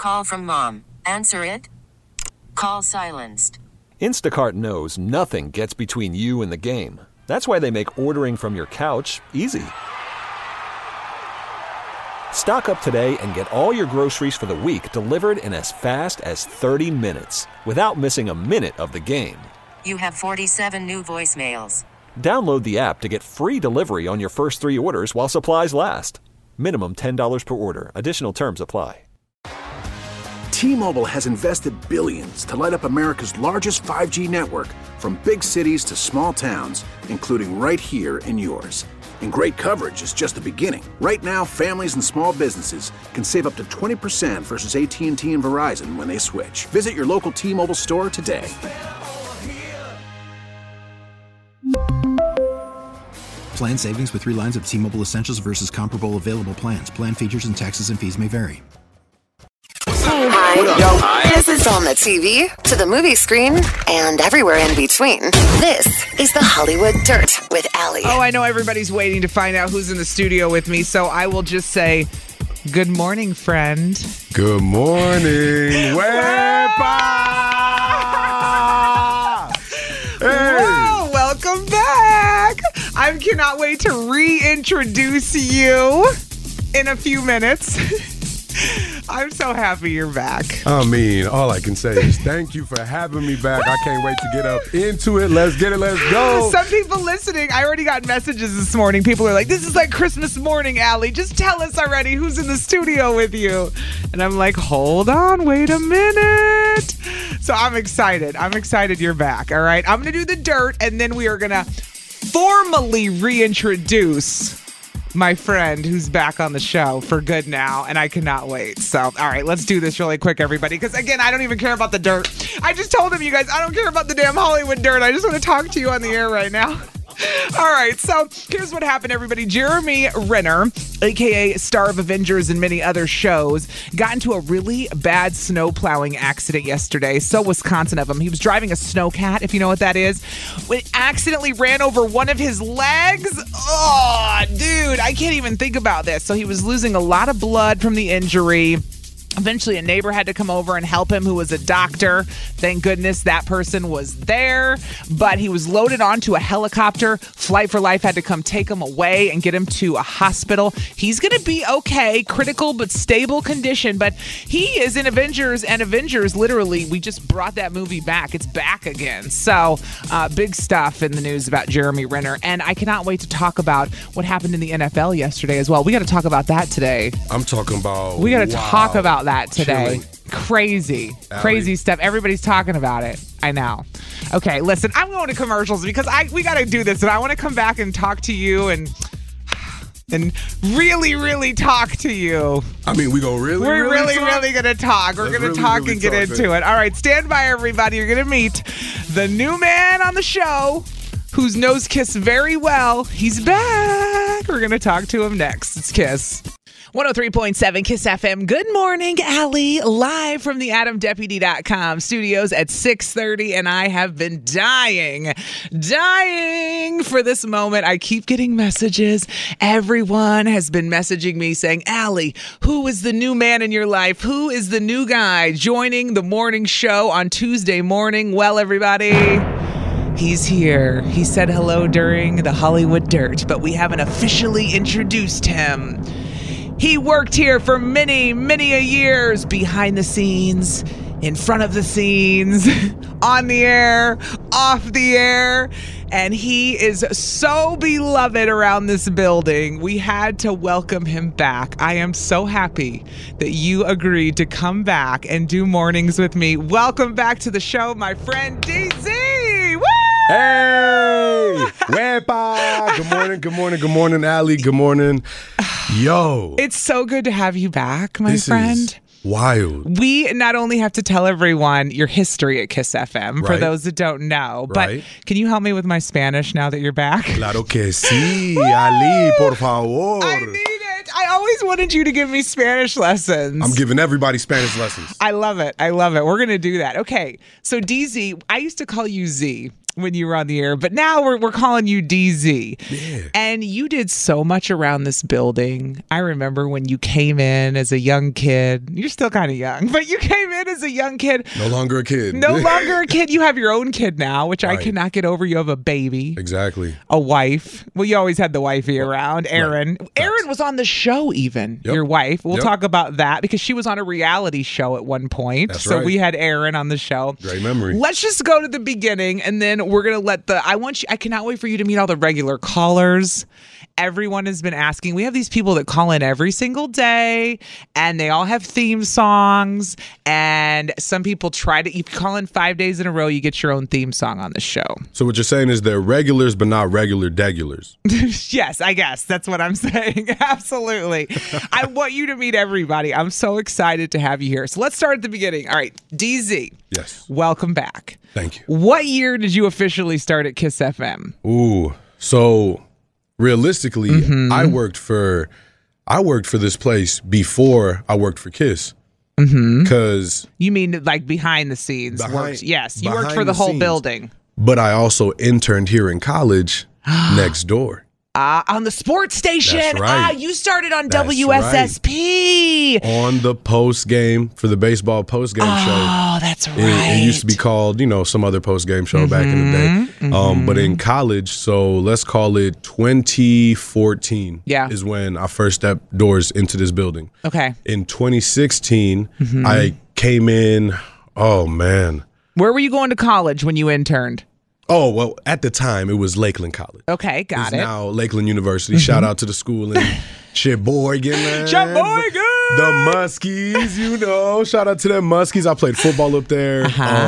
call from mom. Answer it. Call silenced. Instacart knows nothing gets between you and the game. That's why they make ordering from your couch easy. Stock up today and get all your groceries for the week delivered in as fast as 30 minutes without missing a minute of the game. You have 47 new voicemails. Download the app to get free delivery on your first 3 orders while supplies last. Minimum $10 per order. Additional terms apply. T-Mobile has invested billions to light up America's largest 5G network, from big cities to small towns, including right here in yours. And great coverage is just the beginning. Right now, families and small businesses can save up to 20% versus AT&T and Verizon when they switch. Visit your local T-Mobile store today. Plan savings with 3 lines of T-Mobile Essentials versus comparable available plans. Plan features and taxes and fees may vary. Hi. This is on the TV, to the movie screen, and everywhere in between. This is the Hollywood Dirt with Allie. Oh, I know everybody's waiting to find out who's in the studio with me, so I will just say, good morning, friend. Good morning. Wepa! Hey! Whoa, welcome back. I cannot wait to reintroduce you in a few minutes. I'm so happy you're back. I mean, all I can say is thank you for having me back. I can't wait to get up into it. Let's get it. Let's go. Some people listening, I already got messages this morning. People are like, this is like Christmas morning, Allie. Just tell us already who's in the studio with you. And I'm like, hold on, wait a minute. So I'm excited. I'm excited you're back, all right? I'm going to do the dirt, and then we are going to formally reintroduce my friend who's back on the show for good now, and I cannot wait. So, all right, let's do this really quick, everybody, because, again, I don't even care about the dirt. I just told him, you guys, I don't care about the damn Hollywood dirt. I just want to talk to you on the air right now. All right, so here's what happened, everybody. Jeremy Renner, a.k.a. star of Avengers and many other shows, got into a really bad snow plowing accident yesterday. So Wisconsin of him. He was driving a snowcat, if you know what that is. It accidentally ran over one of his legs. Oh, dude, I can't even think about this. So he was losing a lot of blood from the injury. Eventually, a neighbor had to come over and help him, who was a doctor. Thank goodness that person was there. But he was loaded onto a helicopter. Flight for Life had to come take him away and get him to a hospital. He's going to be okay, critical but stable condition. But he is in Avengers, and Avengers, literally, we just brought that movie back. It's back again. So, big stuff in the news about Jeremy Renner. And I cannot wait to talk about what happened in the NFL yesterday as well. We got to talk about that today. I'm talking about... We got to talk about that today. Chilling. Crazy stuff. Everybody's talking about it. I know. Okay, listen, I'm going to commercials because we got to do this, and I want to come back and talk to you and really, really talk to you. I mean, we're really going to talk. We're going to talk and get into it. All right, stand by, everybody. You're going to meet the new man on the show whose knows Kiss very well. He's back. We're going to talk to him next. It's Kiss. 103.7 Kiss FM. Good morning, Allie. Live from the AdamDeputy.com studios at 6:30, and I have been dying for this moment. I keep getting messages. Everyone has been messaging me saying, Allie, who is the new man in your life? Who is the new guy joining the morning show on Tuesday morning? Well, everybody, he's here. He said hello during the Hollywood Dirt, but we haven't officially introduced him. He worked here for many, many a years, behind the scenes, in front of the scenes, on the air, off the air, and he is so beloved around this building. We had to welcome him back. I am so happy that you agreed to come back and do mornings with me. Welcome back to the show, my friend DZ. Woo! Hey! Wepa! Good morning, Allie. Good morning. Yo. It's so good to have you back, my friend. Is wild. We not only have to tell everyone your history at Kiss FM, right, for those that don't know, but can you help me with my Spanish now that you're back? Claro que sí, Ali, por favor. I need it. I always wanted you to give me Spanish lessons. I'm giving everybody Spanish lessons. I love it. I love it. We're going to do that. Okay. So DZ, I used to call you Z. when you were on the air, but now we're calling you DZ. Yeah. And you did so much around this building. I remember when you came in as a young kid. You're still kind of young, but you came in as a young kid. No longer a kid. No longer a kid. You have your own kid now, which I Right. cannot get over. You have a baby. Exactly. A wife. Well, you always had the wifey around. Erin. Right. Erin was on the show even, Yep. your wife. We'll Yep. talk about that because she was on a reality show at one point. That's so right. we had Erin on the show. Great memory. Let's just go to the beginning and then we're going to let I cannot wait for you to meet all the regular callers. Everyone has been asking. We have these people that call in every single day and they all have theme songs. And some people if you call in 5 days in a row, you get your own theme song on the show. So what you're saying is they're regulars, but not regular degulars. Yes, I guess that's what I'm saying. Absolutely. I want you to meet everybody. I'm so excited to have you here. So let's start at the beginning. All right, DZ. Yes. Welcome back. Thank you. What year did you officially start at Kiss FM? Ooh. So realistically, I worked for this place before I worked for Kiss. Because You mean like behind the scenes? Yes, you worked behind for the the whole scenes. building. but I also interned here in college next door. On the sports station. That's right. You started on That's WSSP. On the post game for the baseball post game show. Oh, that's right. It used to be called, some other post game show back in the day. But in college, so let's call it 2014 is when I first stepped doors into this building. Okay. In 2016, I came in, oh man. Where were you going to college when you interned? Oh, well, at the time, it was Lakeland College. Okay, got it. Now Lakeland University. Shout out to the school in Sheboygan, man. Sheboygan! The Muskies, Shout out to them Muskies. I played football up there.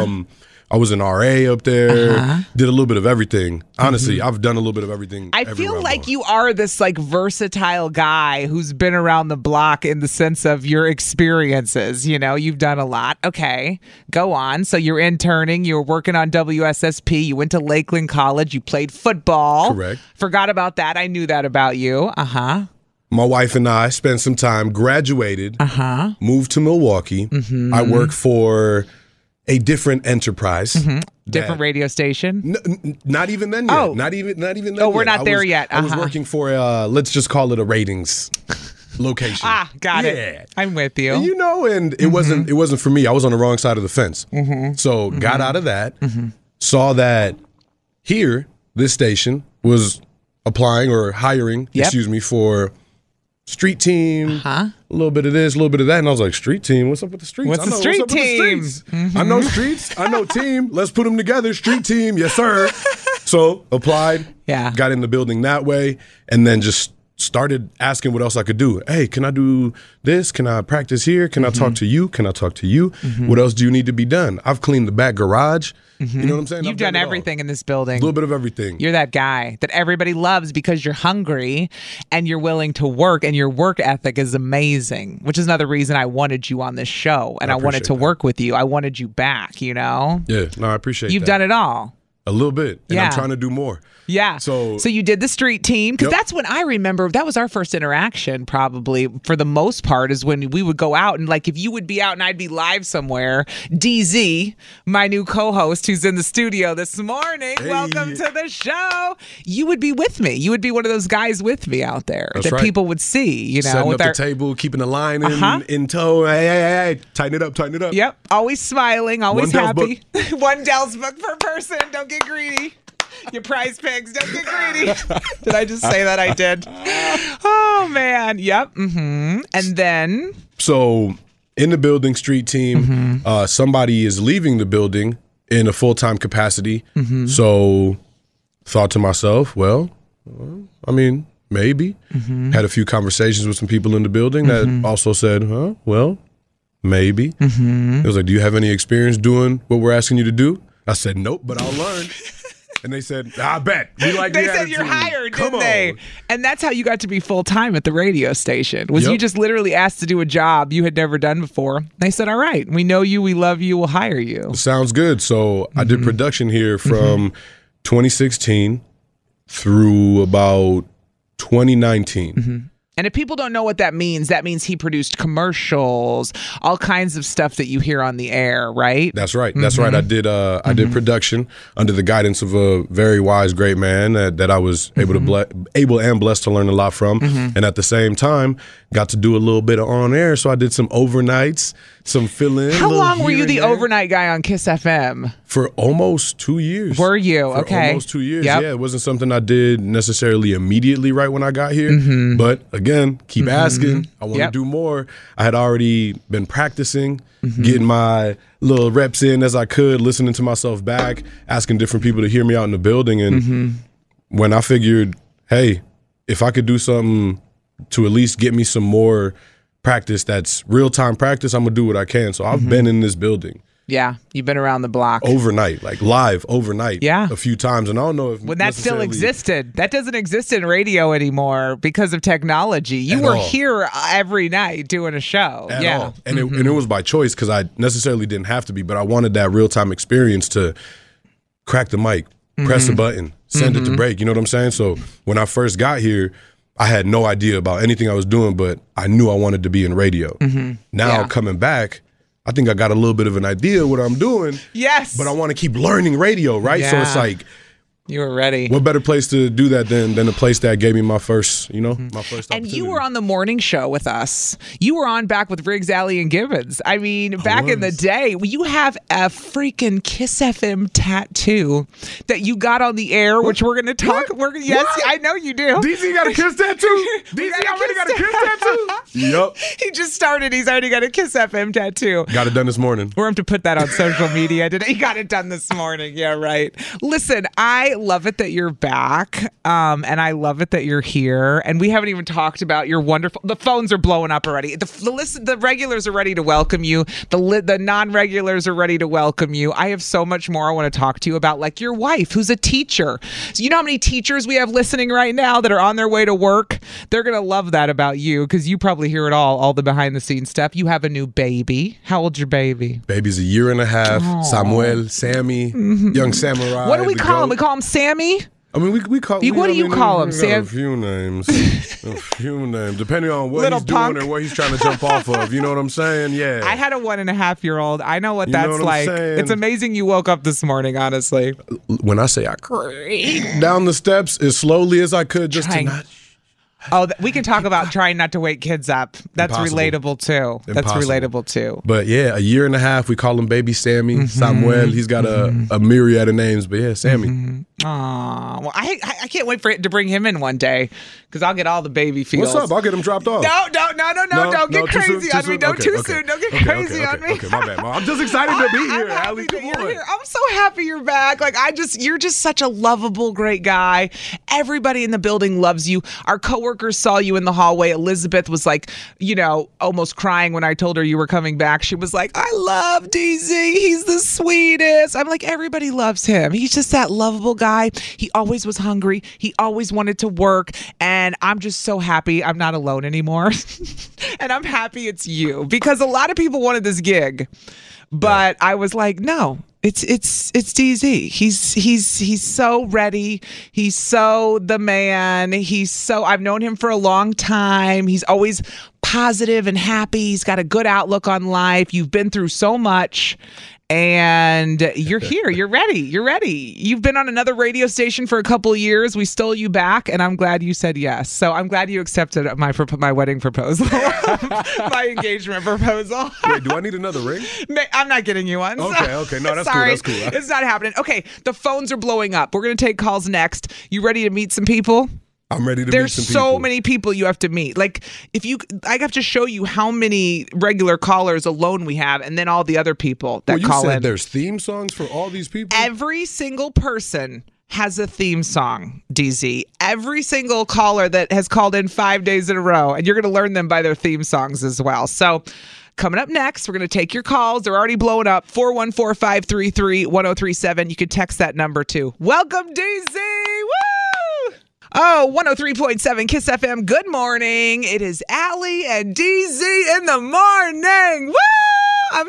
I was an RA up there. Did a little bit of everything. Honestly, I've done a little bit of everything. I feel like you are this versatile guy who's been around the block in the sense of your experiences. You've done a lot. Okay, go on. So you're interning. You were working on WSSP. You went to Lakeland College. You played football. Correct. Forgot about that. I knew that about you. My wife and I spent some time, graduated, moved to Milwaukee. I work for a different enterprise. Different radio station? Not even then yet. Oh. Not even then Oh, we're yet. not there yet. I was working for, let's just call it a ratings location. Got it. I'm with you. And it wasn't for me. I was on the wrong side of the fence. So got out of that, saw that here, this station was applying or hiring, for street team, a little bit of this, a little bit of that. And I was like, street team? What's up with the streets? What's the street team? I know streets. I know team. Let's put them together. Street team. Yes, sir. So applied. Yeah. Got in the building that way. And then just started asking what else I could do. Hey, can I do this? Can I practice here? Can I talk to you? Can I talk to you? What else do you need to be done? I've cleaned the back garage. You know what I'm saying? You've done everything in this building. A little bit of everything. You're that guy that everybody loves because you're hungry and you're willing to work, and your work ethic is amazing, which is another reason I wanted you on this show and I wanted to work with you. I wanted you back, Yeah, no, I appreciate You've that. done it all. A little bit. And Yeah. I'm trying to do more. Yeah. So you did the street team, because Yep. that's when I remember that was our first interaction, probably for the most part, is when we would go out and if you would be out and I'd be live somewhere, DZ, my new co-host who's in the studio this morning, Hey. welcome to the show. You would be with me. You would be one of those guys with me out there That's that right. people would see, setting with up the table, keeping the line in tow. Hey, tighten it up. Yep. Always smiling, always One Dell's happy. One Dell's book per person. Don't get greedy. You prize pigs, don't get greedy. Did I just say that? I did. Oh, man. Yep. And then? So in the building, street team, somebody is leaving the building in a full-time capacity. So thought to myself, well, I mean, maybe. Had a few conversations with some people in the building that also said, well, maybe. It was like, do you have any experience doing what we're asking you to do? I said, nope, but I'll learn. And they said, I bet. We like They the said attitude. you're hired, Come didn't they? on. And that's how you got to be full-time at the radio station. Was Yep. you just literally asked to do a job you had never done before? They said, all right, we know you, we love you, we'll hire you. Sounds good. So I did production here from 2016 through about 2019. And if people don't know what that means he produced commercials, all kinds of stuff that you hear on the air, right? That's right. That's right. I did production under the guidance of a very wise, great man that I was able and blessed to learn a lot from. And at the same time, got to do a little bit of on air. So I did some overnights, some fill-in. How long were you the overnight guy on Kiss FM? For almost 2 years. Were you? For okay. Almost 2 years. Yep. Yeah, it wasn't something I did necessarily immediately right when I got here. But again, keep asking. I want to do more. I had already been practicing, getting my little reps in as I could, listening to myself back, asking different people to hear me out in the building. And when I figured, hey, if I could do something to at least get me some more practice that's real-time practice, I'm going to do what I can. So I've been in this building. Yeah, you've been around the block. Overnight, like live overnight a few times. And I don't know if when that still existed. That doesn't exist in radio anymore because of technology. You were here every night doing a show. At all. And, it was by choice because I necessarily didn't have to be, but I wanted that real-time experience to crack the mic, press a button, send it to break. You know what I'm saying? So when I first got here, I had no idea about anything I was doing, but I knew I wanted to be in radio. Now coming back, I think I got a little bit of an idea of what I'm doing. Yes. But I want to keep learning radio, right? Yeah. So it's like, you were ready. what better place to do that than the place that gave me my first, my first opportunity. And you were on the morning show with us. You were on back with Riggs, Alley, and Gibbons. I mean, back in the day, you have a freaking Kiss FM tattoo that you got on the air, which we're going to talk. Yes, I know you do. DZ got a Kiss tattoo? DZ already got a Kiss tattoo? Yup. He just started. He's already got a Kiss FM tattoo. Got it done this morning. We're going to put that on social media today. He got it done this morning. Yeah, right. Listen, I love it that you're back, and I love it that you're here. And we haven't even talked about your wonderful. The phones are blowing up already. The regulars are ready to welcome you. The non-regulars are ready to welcome you. I have so much more I want to talk to you about, like your wife, who's a teacher. So you know how many teachers we have listening right now that are on their way to work? They're gonna love that about you because you probably hear it all the behind-the-scenes stuff. You have a new baby. How old's your baby? Baby's a year and a half. Aww. Samuel, Sammy, young samurai. What do we call him? We call him Sammy? I mean, we call. What do you call him, Sam? A few names, depending on what he's doing and what he's trying to jump off of. You know what I'm saying? Yeah. I had a 1.5-year-old. I know what that's like. It's amazing you woke up this morning, honestly. When I say I crept down the steps as slowly as I could, just to not. Oh, we can talk about trying not to wake kids up. That's Impossible. Relatable too. That's relatable too. But yeah, a year and a half. We call him Baby Sammy, Samuel. He's got a myriad of names, but yeah, Sammy. Aw, well, I can't wait for it to bring him in one day because I'll get all the baby feels. What's up? I'll get him dropped off. No, don't get crazy on me. Don't too soon. Don't get crazy on me. Okay, my bad. I'm just excited to be here, Allie. Come on. I'm so happy you're back. Like you're just such a lovable, great guy. Everybody in the building loves you. Our coworkers saw you in the hallway. Elizabeth was like, almost crying when I told her you were coming back. She was like, I love DZ. He's the sweetest. I'm like, everybody loves him. He's just that lovable guy. He always was hungry. He always wanted to work. And I'm just so happy I'm not alone anymore. And I'm happy it's you because a lot of people wanted this gig. But I was like, no, it's DZ. He's so ready. He's so the man. I've known him for a long time. He's always positive and happy. He's got a good outlook on life. You've been through so much. And you're here. You're ready. You've been on another radio station for a couple of years. We stole you back, and I'm glad you said yes. So I'm glad you accepted my wedding proposal, my engagement proposal. Wait, do I need another ring? I'm not getting you one. Okay. No, that's Sorry. Cool. That's cool. It's not happening. Okay, the phones are blowing up. We're going to take calls next. You ready to meet some people? I'm ready to There's meet some people. so many people you have to meet. Like, I have to show you how many regular callers alone we have, and then all the other people that call in. You said there's theme songs for all these people? Every single person has a theme song, DZ. Every single caller that has called in 5 days in a row, and you're going to learn them by their theme songs as well. So coming up next, we're going to take your calls. They're already blowing up. 414-533-1037. You can text that number too. Welcome, DZ. Woo! Oh, 103.7 Kiss FM. Good morning. It is Allie and DZ in the morning. Woo! I'm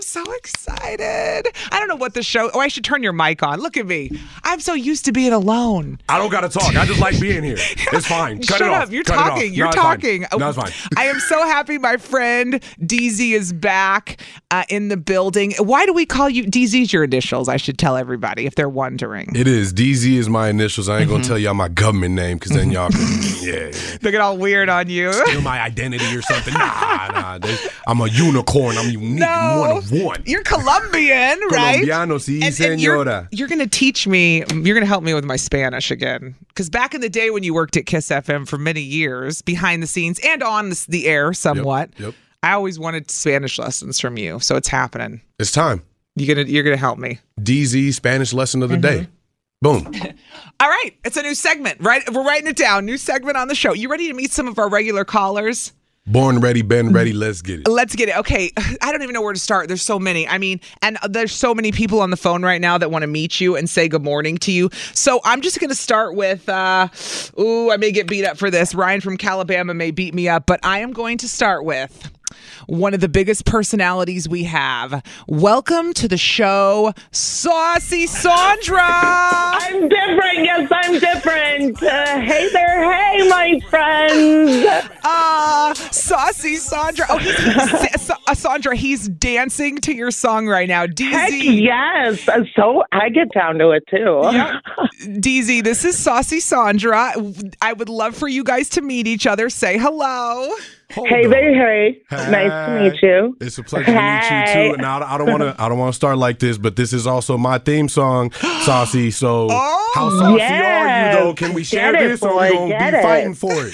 so excited. I don't know what the show. Oh, I should turn your mic on. Look at me. I'm so used to being alone. I don't got to talk. I just like being here. It's fine. Cut Shut it up. off. You're Cut it off. talking. You're No, it's talking. fine. No, it's fine. I am so happy my friend DZ is back in the building. Why do we call you DZ's your initials? I should tell everybody if they're wondering. It is. DZ is my initials. I ain't going to tell y'all my government name because then y'all can, They get all weird on you. steal my identity or something. Nah. I'm a unicorn. I'm unique. I'm one of one. You're Colombian, right? Colombiano, sí, And señora. you're going to teach me, you're going to help me with my Spanish again. Because back in the day when you worked at Kiss FM for many years, behind the scenes and on the air somewhat, Yep. I always wanted Spanish lessons from you. So it's happening. It's time. You're gonna help me. DZ Spanish lesson of the day. Boom. All right. It's a new segment, right? We're writing it down. New segment on the show. You ready to meet some of our regular callers? Born ready, been ready. Let's get it. Let's get it. Okay. I don't even know where to start. There's so many. I mean, and there's so many people on the phone right now that want to meet you and say good morning to you. So I'm just going to start with, I may get beat up for this. Ryan from Calabama may beat me up, but I am going to start with one of the biggest personalities we have. Welcome to the show, Saucy Sandra. I'm different. Yes, I'm different. Hey there. Hey, my friends. Saucy Sandra. Oh, Sandra, he's dancing to your song right now. DZ. Heck yes. So I get down to it too. Yep. DZ, this is Saucy Sandra. I would love for you guys to meet each other. Say hello. Hey there. Hey. Nice to meet you. It's a pleasure to meet you too. Now I don't want to start like this, but this is also my theme song, Saucy. So how saucy are you though? Can we share this or are we gonna be fighting for it?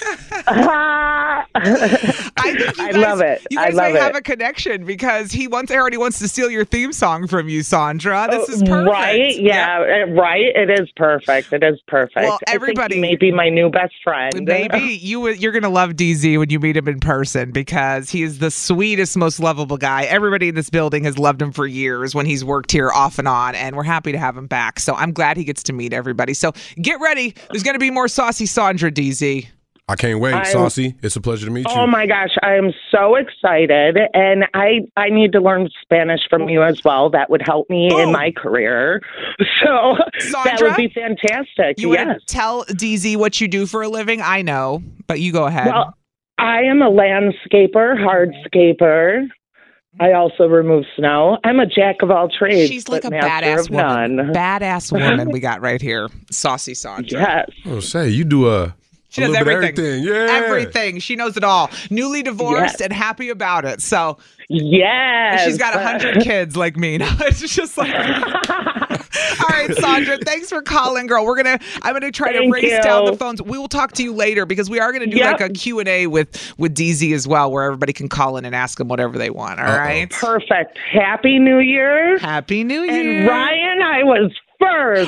I love it. You guys may have a connection because he already wants to steal your theme song from you, Sandra. This is perfect. Right? Yeah. Right. It is perfect. It is perfect. Well, everybody, I think he may be my new best friend. Maybe you're gonna love DZ when you meet him in person because he is the sweetest, most lovable guy. Everybody in this building has loved him for years when he's worked here off and on, and we're happy to have him back. So I'm glad he gets to meet everybody. So get ready. There's going to be more Saucy Sandra, DZ. I can't wait, Saucy. It's a pleasure to meet you. Oh my gosh, I am so excited, and I need to learn Spanish from you as well. That would help me in my career. So Sandra, that would be fantastic. You want to tell DZ what you do for a living? I know, but you go ahead. Well, I am a landscaper, hardscaper. I also remove snow. I'm a jack of all trades. She's like a master badass of none. woman. Badass woman we got right here. Saucy Sandra. Yes. Oh, say you do She does everything. Yeah. Everything. She knows it all. Newly divorced and happy about it. So yes. She's got 100 kids like me. No, it's just like all right, Sandra, thanks for calling, girl. I'm gonna try to race down the phones. We will talk to you later because we are gonna do like a Q&A with DZ as well, where everybody can call in and ask them whatever they want. All right. Perfect. Happy New Year. Happy New Year. And Ryan, I was first.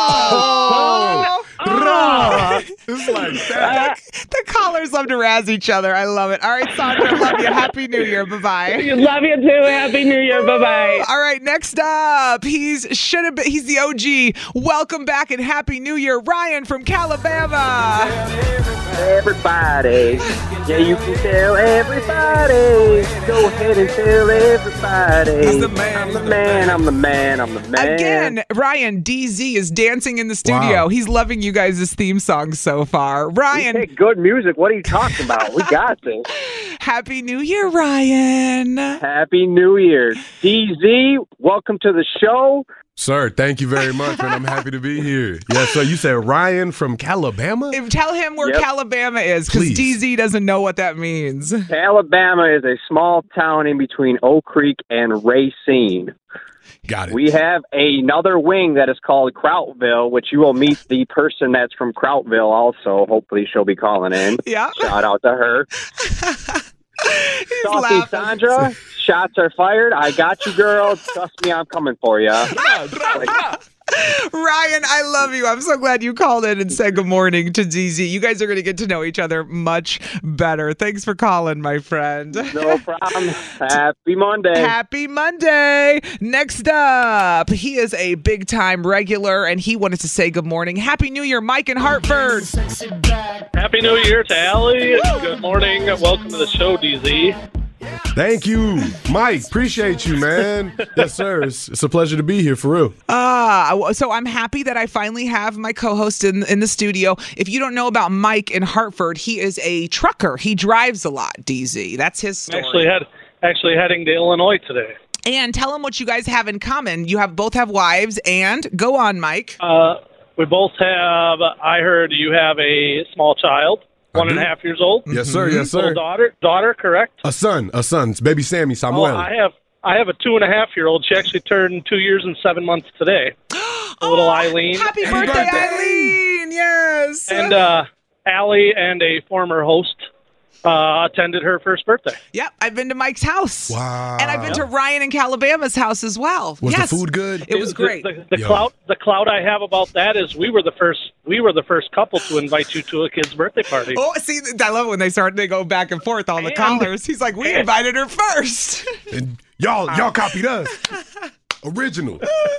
It's like that. The callers love to razz each other. I love it. All right, Sandra, love you. Happy New Year. Bye-bye. Love you too. Happy New Year. Bye-bye. All right, next up, he's the OG. Welcome back and Happy New Year, Ryan from Calabama. Everybody. Yeah, you can tell everybody. Go ahead and tell everybody. He's the man. I'm the man. I'm the man. I'm the man. Again, Ryan, DZ is dancing in the studio. Wow. He's loving you guys' theme song so far. Ryan. We pick good music. What are you talking about? We got this. Happy New Year, Ryan. Happy New Year. DZ, welcome to the show. Sir, thank you very much, and I'm happy to be here. Yeah, so you said Ryan from Calabama? Tell him where Calabama is, because DZ doesn't know what that means. Alabama is a small town in between Oak Creek and Racine. Got it. We have another wing that is called Krautville, which you will meet the person that's from Krautville also. Hopefully she'll be calling in. Yeah. Shout out to her. Saucy Sandra, shots are fired. I got you, girl. Trust me, I'm coming for you. Ryan, I love you. I'm so glad you called in and said good morning to DZ. You guys are going to get to know each other much better. Thanks for calling, my friend. No problem. Happy Monday. Happy Monday. Next up, he is a big-time regular, and he wanted to say good morning. Happy New Year, Mike in Hartford. Happy New Year to Allie. Good morning. Welcome to the show, DZ. Thank you, Mike. Appreciate you, man. Yes, sir. It's a pleasure to be here, for real. So I'm happy that I finally have my co-host in the studio. If you don't know about Mike in Hartford, he is a trucker. He drives a lot, DZ. That's his story. Actually heading to Illinois today. And tell him what you guys have in common. You both have wives, and go on, Mike. We both have, I heard you have a small child. 1.5 years old. Yes, sir. Yes, sir. Little daughter, correct? A son. It's baby Sammy Samuel. I have a 2.5-year-old. She actually turned 2 years and 7 months today. Little Eileen. Happy birthday, Eileen! Yes. And Allie and a former host attended her first birthday. Yep, I've been to Mike's house. Wow. And I've been to Ryan and Calabama's house as well. Was the food good? It was great. The clout I have about that is we were the first couple to invite you to a kid's birthday party. Oh, see, I love it when they go back and forth on the callers. He's like, we invited her first. And y'all copied us. Original.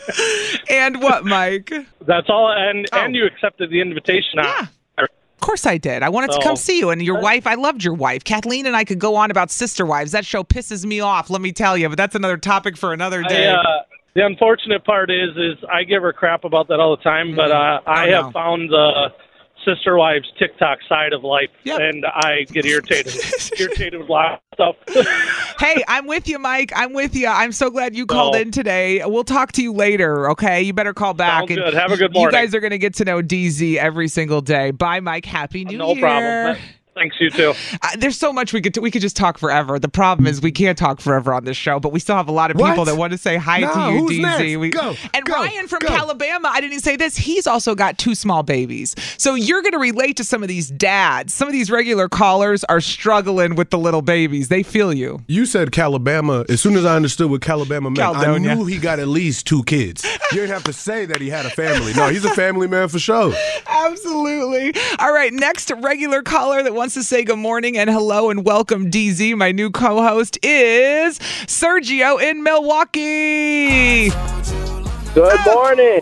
And what, Mike? That's all. And you accepted the invitation. Yeah. Of course I did. I wanted to come see you. And your wife, I loved your wife. Kathleen and I could go on about Sister Wives. That show pisses me off, let me tell you. But that's another topic for another day. The unfortunate part is I give her crap about that all the time. But I have found the Sister Wives TikTok side of life. Yep. And I get irritated with a lot of stuff. Hey, I'm with you, Mike. I'm with you. I'm so glad you called in today. We'll talk to you later, okay? You better call back. Sounds good. Have a good morning. You guys are going to get to know DZ every single day. Bye, Mike. Happy New Year. No problem. Thanks, you too. There's so much we could just talk forever. The problem is we can't talk forever on this show, but we still have a lot of people that want to say hi to you, DZ. Ryan from Calabama, I didn't say this, he's also got 2 small babies. So you're going to relate to some of these dads. Some of these regular callers are struggling with the little babies. They feel you. You said Calabama. As soon as I understood what Calabama meant, Caledonia. I knew he got at least 2 kids. You didn't have to say that he had a family. No, he's a family man for sure. Absolutely. All right, next regular caller that wants to say good morning and hello and welcome DZ, my new co-host, is Sergio in Milwaukee. Good morning.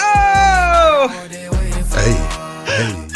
Oh! Hey.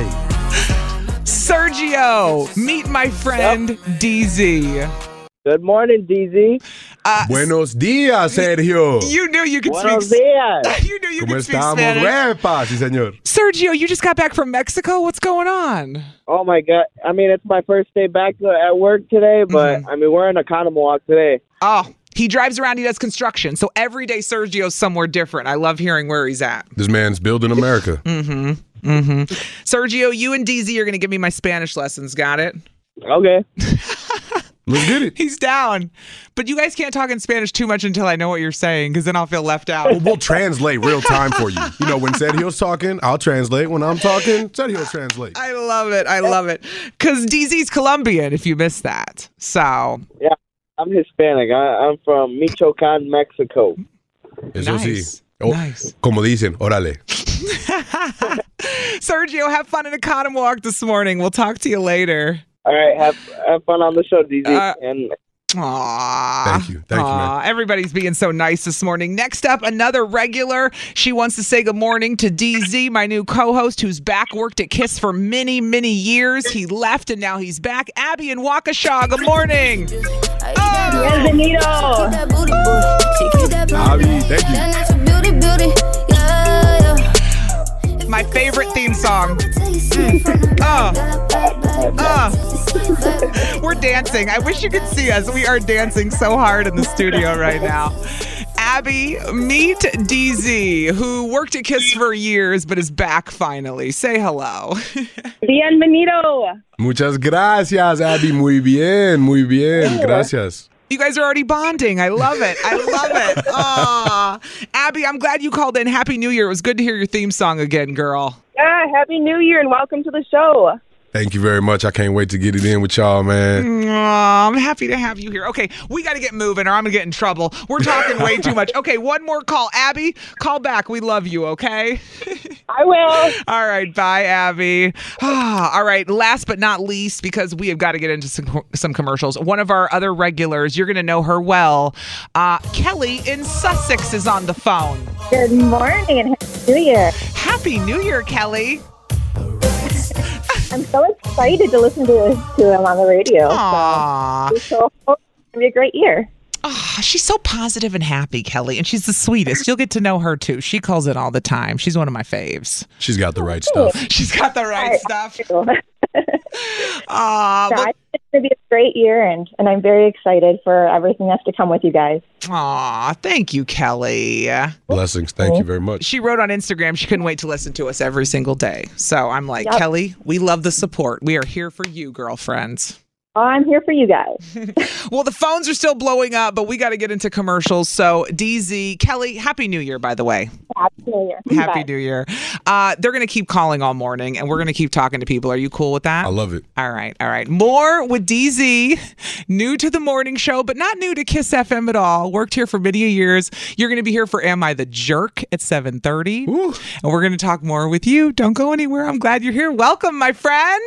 Sergio, meet my friend DZ. Good morning, DZ. Buenos días, Sergio. You knew you could Buenos speak. días. You knew you could speak ¿Cómo Spanish. estamos? Sí, señor. Sergio, you just got back from Mexico. What's going on? Oh my God! I mean, it's my first day back at work today, but I mean, we're in Economwalk today. Oh, he drives around. He does construction. So every day Sergio's somewhere different. I love hearing where he's at. This man's building America. Sergio, you and DZ are going to give me my Spanish lessons. Got it? Okay. Let's get it. He's down. But you guys can't talk in Spanish too much until I know what you're saying, because then I'll feel left out. Well, we'll translate real time for you. You know, when Sergio's talking, I'll translate. When I'm talking, Sergio translate. I love it. Because DZ's Colombian, if you missed that. So. Yeah, I'm Hispanic. I'm from Michoacan, Mexico. Eso Nice. sí. Oh, Nice. Como dicen, órale. Sergio, have fun in Economwalk this morning. We'll talk to you later. All right, have fun on the show, DZ. And Aww. Thank you, man. Everybody's being so nice this morning. Next up, another regular. She wants to say good morning to DZ, my new co-host, who's back, worked at KISS for many, many years. He left and now he's back. Abby in Waukesha, good morning. Bienvenido. Abby, thank you. My favorite theme song. We're dancing. I wish you could see us. We are dancing so hard in the studio right now. Abby, meet DZ, who worked at KISS for years but is back finally. Say hello. Bienvenido. Muchas gracias, Abby. Muy bien. Gracias. You guys are already bonding. I love it. Aw. Abby, I'm glad you called in. Happy New Year. It was good to hear your theme song again, girl. Yeah, Happy New Year and welcome to the show. Thank you very much. I can't wait to get it in with y'all, man. I'm happy to have you here. Okay, we got to get moving or I'm going to get in trouble. We're talking way too much. Okay, one more call. Abby, call back. We love you, okay? I will. All right, bye, Abby. All right, last but not least, because we have got to get into some commercials, one of our other regulars, you're going to know her well. Kelly in Sussex is on the phone. Good morning and Happy New Year. Happy New Year, Kelly. I'm so excited to listen to him on the radio. Aww. So it's going to be a great year. Oh, she's so positive and happy, Kelly, and she's the sweetest. You'll get to know her, too. She calls it all the time. She's one of my faves. She's got the right stuff. She's got the right stuff. It's going to be a great year, and I'm very excited for everything that's to come with you guys. Aw, thank you, Kelly. Blessings. Thank you very much. She wrote on Instagram she couldn't wait to listen to us every single day. So I'm like, Yep. Kelly, we love the support. We are here for you, girlfriends. I'm here for you guys. Well, the phones are still blowing up, but we got to get into commercials. So, DZ, Kelly, Happy New Year, by the way. Happy New Year. Happy New Year. They're going to keep calling all morning, and we're going to keep talking to people. Are you cool with that? I love it. All right. More with DZ, new to the morning show, but not new to Kiss FM at all. Worked here for many years. You're going to be here for Am I the Jerk at 7:30. Ooh. And we're going to talk more with you. Don't go anywhere. I'm glad you're here. Welcome, my friend.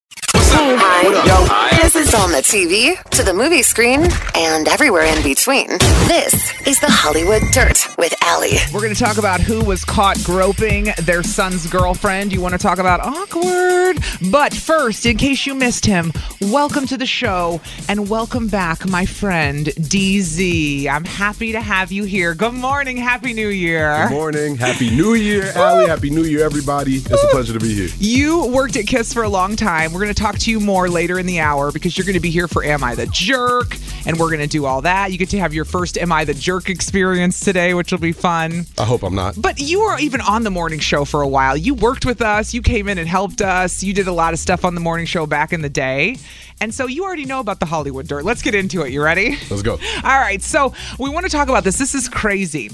Hi. This is on the TV, to the movie screen, and everywhere in between. This is the Hollywood Dirt with Allie. We're going to talk about who was caught groping their son's girlfriend. You want to talk about awkward? But first, in case you missed him, welcome to the show and welcome back, my friend, DZ. I'm happy to have you here. Good morning. Happy New Year. Good morning. Happy New Year, Allie. Happy New Year, everybody. It's a pleasure to be here. You worked at KISS for a long time. We're going to talk to you more later in the hour because you're going to be here for Am I the Jerk? And we're going to do all that. You get to have your first Am I the Jerk experience today, which will be fun. I hope I'm not. But you were even on the morning show for a while. You worked with us. You came in and helped us. You did a lot of stuff on the morning show back in the day. And so you already know about the Hollywood Dirt. Let's get into it. You ready? Let's go. All right. So we want to talk about this. This is crazy.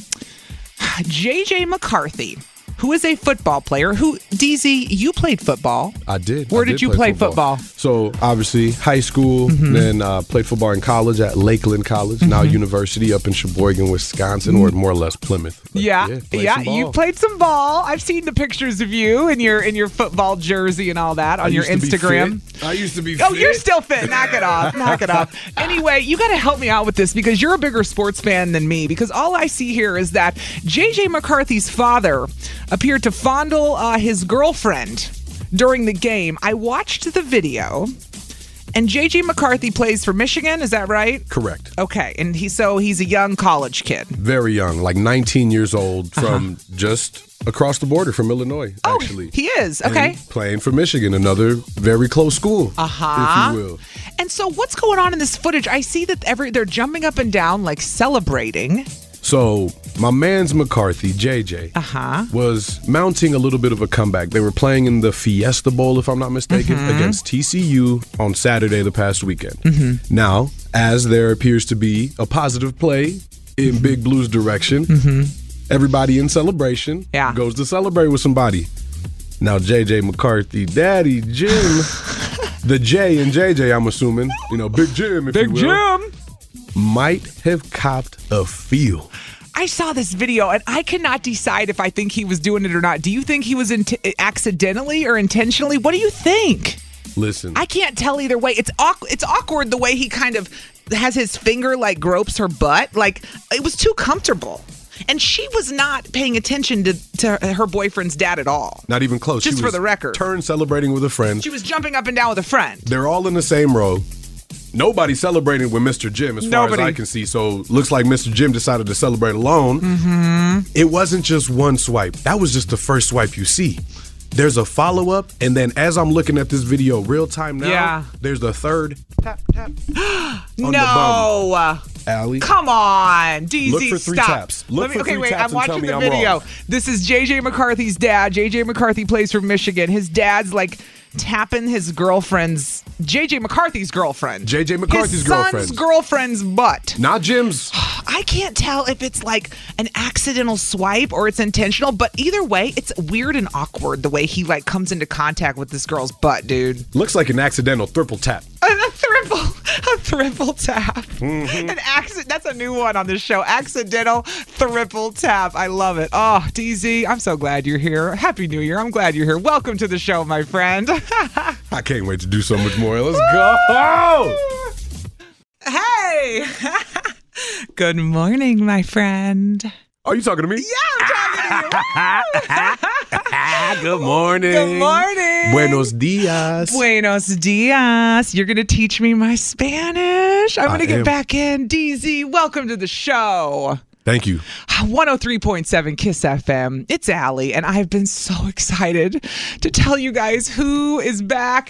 JJ McCarthy, who is a football player, DZ, you played football. I did. Where did you play football? So, obviously, high school, then played football in college at Lakeland College, now university up in Sheboygan, Wisconsin, or more or less Plymouth. But Yeah, you played some ball. I've seen the pictures of you in your football jersey and all that on your Instagram. I used to be Oh, fit. you're still fit. Knock it off. Knock it off. Anyway, you got to help me out with this because you're a bigger sports fan than me, because all I see here is that JJ McCarthy's father appeared to fondle his girlfriend during the game. I watched the video, and JJ McCarthy plays for Michigan. Is that right? Correct. Okay, and he's a young college kid. Very young, like 19 years old, from just across the border from Illinois, actually. He is. Okay. And playing for Michigan, another very close school, if you will. And so what's going on in this footage? I see that they're jumping up and down, like celebrating. So my man's McCarthy, JJ, was mounting a little bit of a comeback. They were playing in the Fiesta Bowl, if I'm not mistaken, against TCU on Saturday the past weekend. Now, as there appears to be a positive play in Big Blue's direction, everybody in celebration goes to celebrate with somebody. Now, JJ McCarthy, Daddy Jim, the J in JJ, I'm assuming, Big Jim, if you will. Big Jim! Might have copped a feel. I saw this video, and I cannot decide if I think he was doing it or not. Do you think he was accidentally or intentionally? What do you think? Listen. I can't tell either way. It's awkward the way he kind of has his finger, like, gropes her butt. Like, it was too comfortable. And she was not paying attention to her boyfriend's dad at all. Not even close. Just she for was the record. Turned celebrating with a friend. She was jumping up and down with a friend. They're all in the same row. Nobody celebrating with Mr. Jim as far as I can see. So looks like Mr. Jim decided to celebrate alone. It wasn't just one swipe. That was just the first swipe you see. There's a follow-up, and then as I'm looking at this video real time now, there's the third tap, tap on the bum. Allie. Come on, DZ, Look for three stop. taps. Look for three taps I'm and watching tell me the I'm video. wrong. This is JJ McCarthy's dad. JJ McCarthy plays for Michigan. His dad's like tapping his girlfriend's, JJ McCarthy's girlfriend. JJ McCarthy's girlfriend. His son's girlfriend's butt. Not Jim's. I can't tell if it's like an accidental swipe or it's intentional, but either way, it's weird and awkward the way he like comes into contact with this girl's butt, dude. Looks like an accidental triple tap. A triple tap. That's a new one on this show. Accidental triple tap. I love it. Oh, DZ, I'm so glad you're here. Happy New Year. I'm glad you're here. Welcome to the show, my friend. I can't wait to do so much more. Let's go. Hey. Good morning, my friend. Are you talking to me? Yeah, I'm talking to you. Good morning. Good morning. Buenos dias. Buenos dias. You're going to teach me my Spanish. I'm going to get back in. DZ, welcome to the show. Thank you. 103.7 Kiss FM. It's Allie, and I've been so excited to tell you guys who is back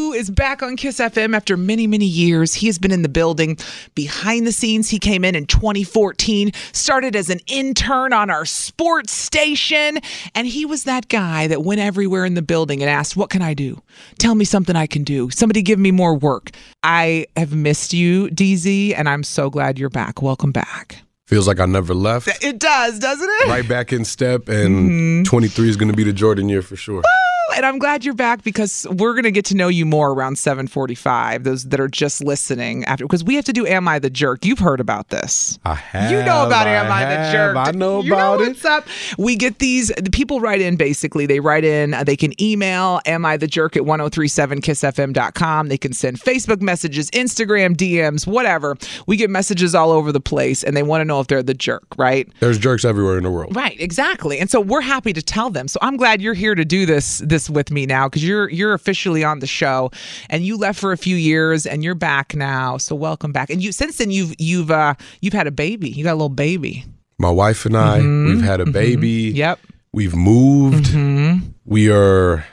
on Kiss FM after many, many years. He has been in the building behind the scenes. He came in 2014, started as an intern on our sports station, and he was that guy that went everywhere in the building and asked, what can I do? Tell me something I can do. Somebody give me more work. I have missed you, DZ, and I'm so glad you're back. Welcome back. Feels like I never left. It does, doesn't it? Right back in step, and 23 is going to be the Jordan year for sure. And I'm glad you're back because we're going to get to know you more around 7:45, those that are just listening after, because we have to do Am I the Jerk? You've heard about this. I have. You know about Am I the Jerk? I know about it. What's up? We get the people write in, basically. They write in, they can email Am I the Jerk at 1037kissfm.com. They can send Facebook messages, Instagram, DMs, whatever. We get messages all over the place, and they want to know if they're the jerk, right? There's jerks everywhere in the world. Right, exactly. And so we're happy to tell them. So I'm glad you're here to do this with me now, because you're officially on the show, and you left for a few years and you're back now. So welcome back. And since then you've had a baby. You got a little baby. My wife and I, we've had a baby. Yep. We've moved. We are,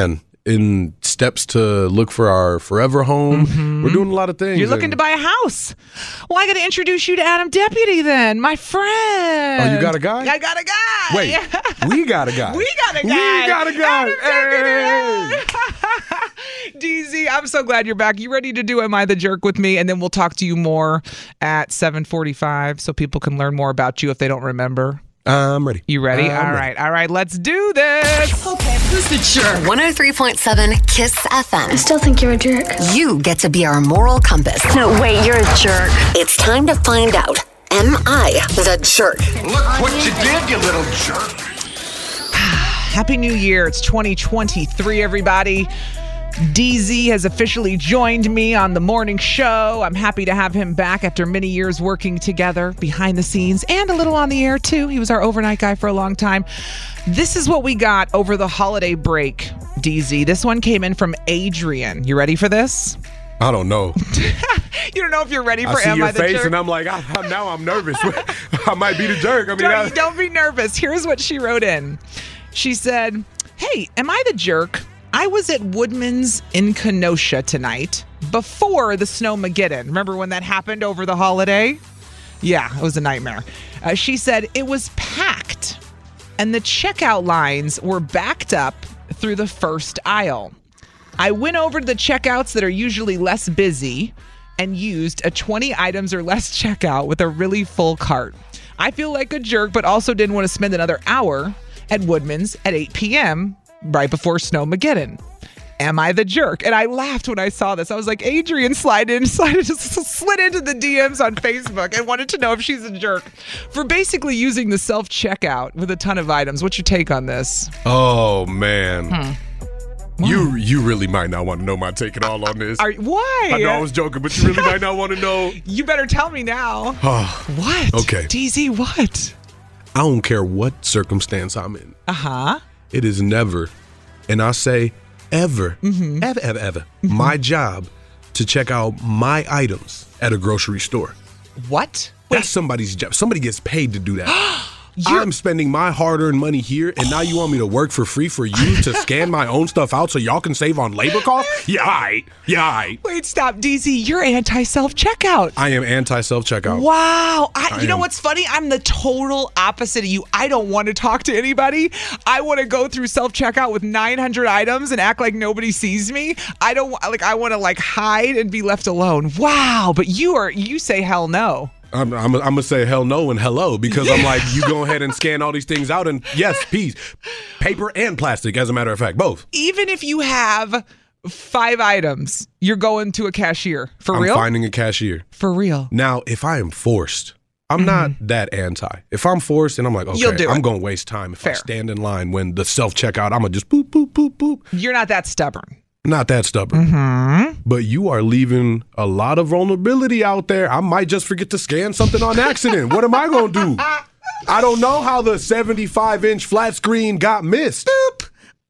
in steps to look for our forever home. We're doing a lot of things. You're looking to buy a house. Well, I got to introduce you to Adam Deputy then, my friend. Oh, you got a guy? I got a guy. Wait, we got a guy. We got a guy. We got a guy. Adam Deputy. DZ, I'm so glad you're back. You ready to do Am I the Jerk with me? And then we'll talk to you more at 7:45 so people can learn more about you if they don't remember. I'm ready. You ready? All right. Let's do this. Okay, who's the jerk? 103.7 Kiss FM. I still think you're a jerk. You get to be our moral compass. No, wait, you're a jerk. It's time to find out. Am I the jerk? Look what you did, you little jerk. Happy New Year. It's 2023, everybody. DZ has officially joined me on the morning show. I'm happy to have him back after many years working together behind the scenes and a little on the air, too. He was our overnight guy for a long time. This is what we got over the holiday break, DZ. This one came in from Adrian. You ready for this? I don't know. You don't know if you're ready for Am I the Jerk? I see your face, and I'm like, now I'm nervous. I might be the jerk. Don't be nervous. Here's what she wrote in. She said, hey, am I the jerk? I was at Woodman's in Kenosha tonight before the Snowmageddon. Remember when that happened over the holiday? Yeah, it was a nightmare. She said it was packed and the checkout lines were backed up through the first aisle. I went over to the checkouts that are usually less busy and used a 20 items or less checkout with a really full cart. I feel like a jerk, but also didn't want to spend another hour at Woodman's at 8 p.m. right before Snowmageddon. Am I the jerk? And I laughed when I saw this. I was like, Adrian slid into the DMs on Facebook and wanted to know if she's a jerk for basically using the self-checkout with a ton of items. What's your take on this? Oh, man. You really might not want to know my take at all on this. Why? I know I was joking, but you really might not want to know. You better tell me now. What? Okay. DZ, what? I don't care what circumstance I'm in. Uh-huh. It is never, and I say ever, ever, my job to check out my items at a grocery store. What? That's somebody's job. Somebody gets paid to do that. I'm spending my hard-earned money here, and now you want me to work for free for you to scan my own stuff out so y'all can save on labor costs? Yeah, all right. Wait, stop. DZ, you're anti-self-checkout. I am anti-self-checkout. Wow. You know what's funny? I'm the total opposite of you. I don't want to talk to anybody. I want to go through self-checkout with 900 items and act like nobody sees me. I want to hide and be left alone. Wow. But you say hell no. I'm going to say hell no and hello because I'm like, you go ahead and scan all these things out and yes, paper and plastic, as a matter of fact, both. Even if you have 5 items, you're going to a cashier. For real? I'm finding a cashier. For real. Now, if I am forced, I'm not that anti. If I'm forced and I'm like, okay, I'm going to waste time if I stand in line when the self-checkout, I'm going to just boop, boop, boop, boop. You're not that stubborn. Not that stubborn. But you are leaving a lot of vulnerability out there. I might just forget to scan something on accident. What am I going to do? I don't know how the 75-inch flat screen got missed. Boop,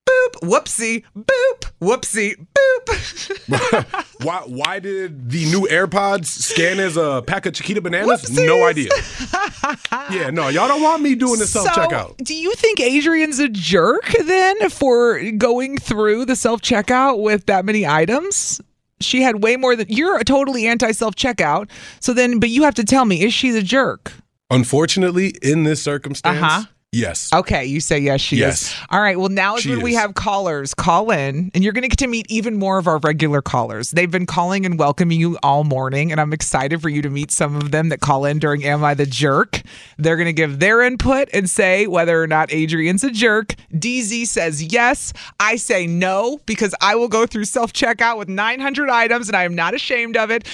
boop, whoopsie, boop, whoopsie, boop. Why did the new AirPods scan as a pack of Chiquita bananas? Whoopsies. No idea. Yeah, no, y'all don't want me doing the self-checkout. So, do you think Adrian's a jerk then for going through the self-checkout with that many items? She had way more than you're totally anti-self-checkout. So then, but you have to tell me, is she the jerk? Unfortunately, in this circumstance, yes. Okay, you say yes, she is. All right, well, now is when we have callers call in, and you're going to get to meet even more of our regular callers. They've been calling and welcoming you all morning, and I'm excited for you to meet some of them that call in during Am I the Jerk? They're going to give their input and say whether or not Adrian's a jerk. DZ says yes. I say no, because I will go through self-checkout with 900 items, and I am not ashamed of it.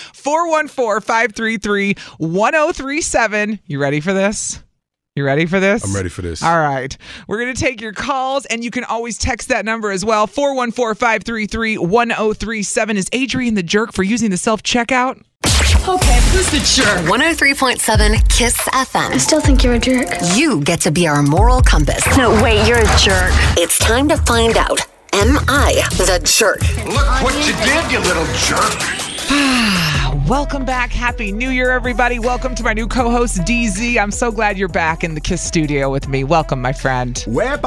414-533-1037. You ready for this? You ready for this? I'm ready for this. All right. We're going to take your calls, and you can always text that number as well. 414-533-1037. Is Adrian the jerk for using the self-checkout? Okay, who's the jerk? 103.7 KISS FM. I still think you're a jerk. You get to be our moral compass. No, wait, you're a jerk. It's time to find out. Am I the jerk? Look what you did, you little jerk. Welcome back. Happy New Year, everybody. Welcome to my new co-host, DZ. I'm so glad you're back in the KISS studio with me. Welcome, my friend.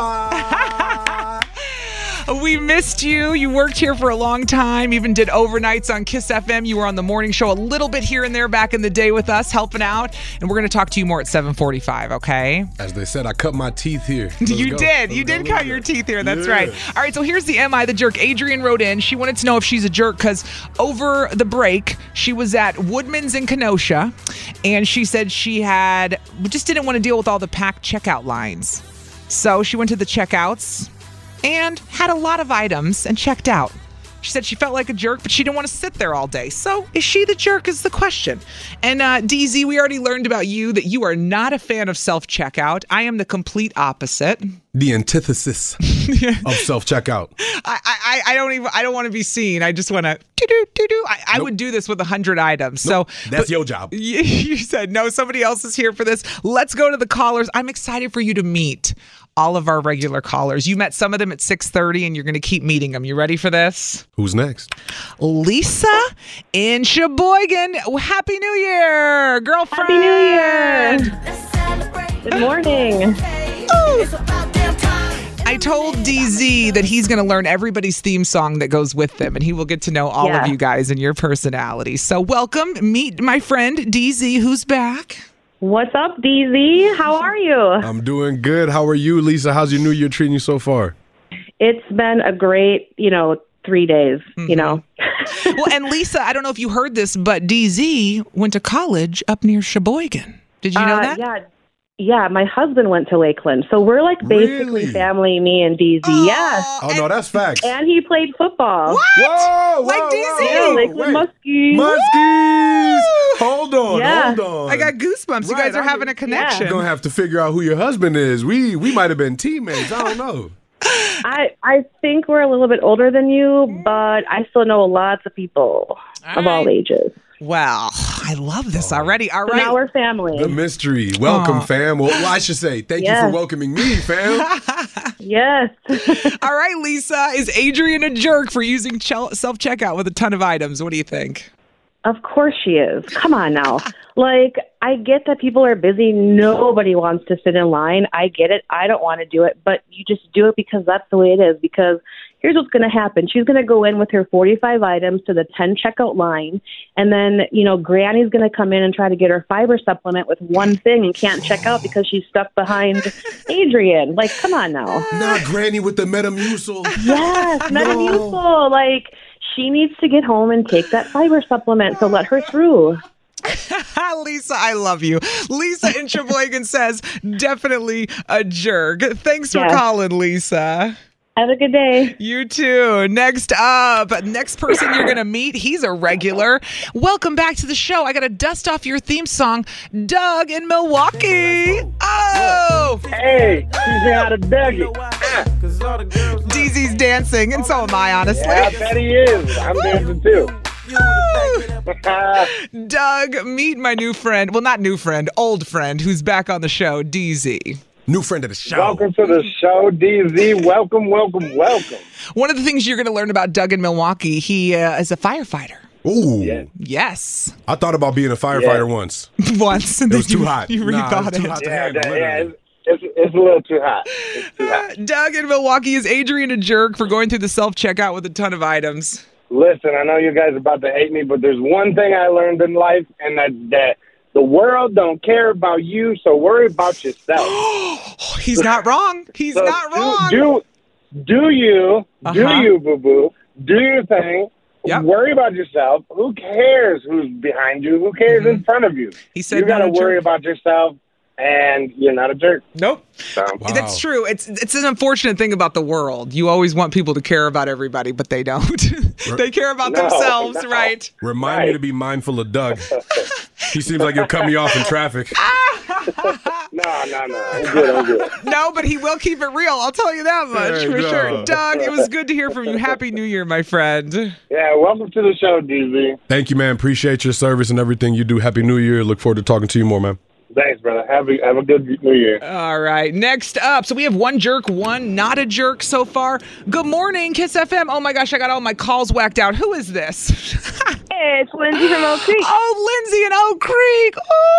We missed you. You worked here for a long time, even did overnights on KISS FM. You were on the morning show a little bit here and there back in the day with us, helping out. And we're going to talk to you more at 7:45, okay? As they said, I cut my teeth here. You did cut your teeth here. That's right. All right, so here's the Am I the Jerk? Adrian wrote in. She wanted to know if she's a jerk because over the break, she was at Woodman's in Kenosha, and she said she just didn't want to deal with all the packed checkout lines. So she went to the checkouts and had a lot of items and checked out. She said she felt like a jerk, but she didn't want to sit there all day. So is she the jerk is the question. And DZ, we already learned about you that you are not a fan of self-checkout. I am the complete opposite. The antithesis of self-checkout. I don't want to be seen. I just want to do. I would do this with 100 items. Nope. So that's your job. You said no, somebody else is here for this. Let's go to the callers. I'm excited for you to meet all of our regular callers. You met some of them at 6:30, and you're going to keep meeting them. You ready for this? Who's next? Lisa in Sheboygan. Happy New Year, girlfriend. Happy New Year. Good morning. I told DZ that he's going to learn everybody's theme song that goes with them, and he will get to know all of you guys and your personalities. So welcome. Meet my friend, DZ, who's back. What's up, DZ? How are you? I'm doing good. How are you, Lisa? How's your New Year treating you so far? It's been a great, 3 days, Well, and Lisa, I don't know if you heard this, but DZ went to college up near Sheboygan. Did you know that? Yeah, my husband went to Lakeland. So we're like basically family, me and DZ. Yes. Oh, no, that's facts. And he played football. What? Whoa, like DZ? Yeah, Lakeland Muskies. Muskies. Hold on. I got goosebumps. You guys are having a connection. We're going to have to figure out who your husband is. We might have been teammates. I don't know. I think we're a little bit older than you, but I still know lots of people of all ages. Wow, I love this already. All right. So now we're family. The mystery. Welcome, fam. Well, I should say thank you for welcoming me, fam. Yes. All right, Lisa. Is Adrian a jerk for using self-checkout with a ton of items? What do you think? Of course she is. Come on now. I get that people are busy. Nobody wants to sit in line. I get it. I don't want to do it. But you just do it because that's the way it is. Because here's what's going to happen. She's going to go in with her 45 items to the 10 checkout line. And then, Granny's going to come in and try to get her fiber supplement with one thing and can't check out because she's stuck behind Adrian. Come on now. Not Granny with the Metamucil. Yes, Metamucil. She needs to get home and take that fiber supplement, so let her through. Lisa, I love you. Lisa in Sheboygan says, definitely a jerk. Thanks for calling, Lisa. Have a good day. You too. Next person you're going to meet, he's a regular. Welcome back to the show. I got to dust off your theme song, Doug in Milwaukee. Oh! Hey, she's out of Dougie. DZ's dancing, and so am I, honestly. Yeah, I bet he is. I'm dancing too. Doug, meet my new friend. Well, not new friend, old friend, who's back on the show, DZ. New friend of the show. Welcome to the show, DZ. Welcome. One of the things you're going to learn about Doug in Milwaukee, he is a firefighter. Ooh. Yeah. Yes. I thought about being a firefighter once. Once. It was too hot. You rethought it was too it. hot to handle, It's a little too hot. It's too hot. Doug in Milwaukee, is Adrian a jerk for going through the self-checkout with a ton of items? Listen, I know you guys are about to hate me, but there's one thing I learned in life, and that's that the world don't care about you, so worry about yourself. He's not wrong. He's So not wrong. Do you, boo-boo. Do your thing. Yep. Worry about yourself. Who cares who's behind you? Who cares in front of you? He said you got to not a worry jerk. about yourself, and you're not a jerk. Nope. So. That's true. It's an unfortunate thing about the world. You always want people to care about everybody, but they don't. They care about themselves, right? Remind me to be mindful of Doug. He seems like he'll cut me off in traffic. No. I'm good. No, but he will keep it real. I'll tell you that much There for you sure. go. Doug, it was good to hear from you. Happy New Year, my friend. Yeah, welcome to the show, DZ. Thank you, man. Appreciate your service and everything you do. Happy New Year. Look forward to talking to you more, man. Thanks, brother. Have a good New Year. All right. Next up, so we have one jerk, one not a jerk so far. Good morning, Kiss FM. Oh my gosh, I got all my calls whacked out. Who is this? Hey, it's Lindsay from Oak Creek. Oh, Lindsay in Oak Creek.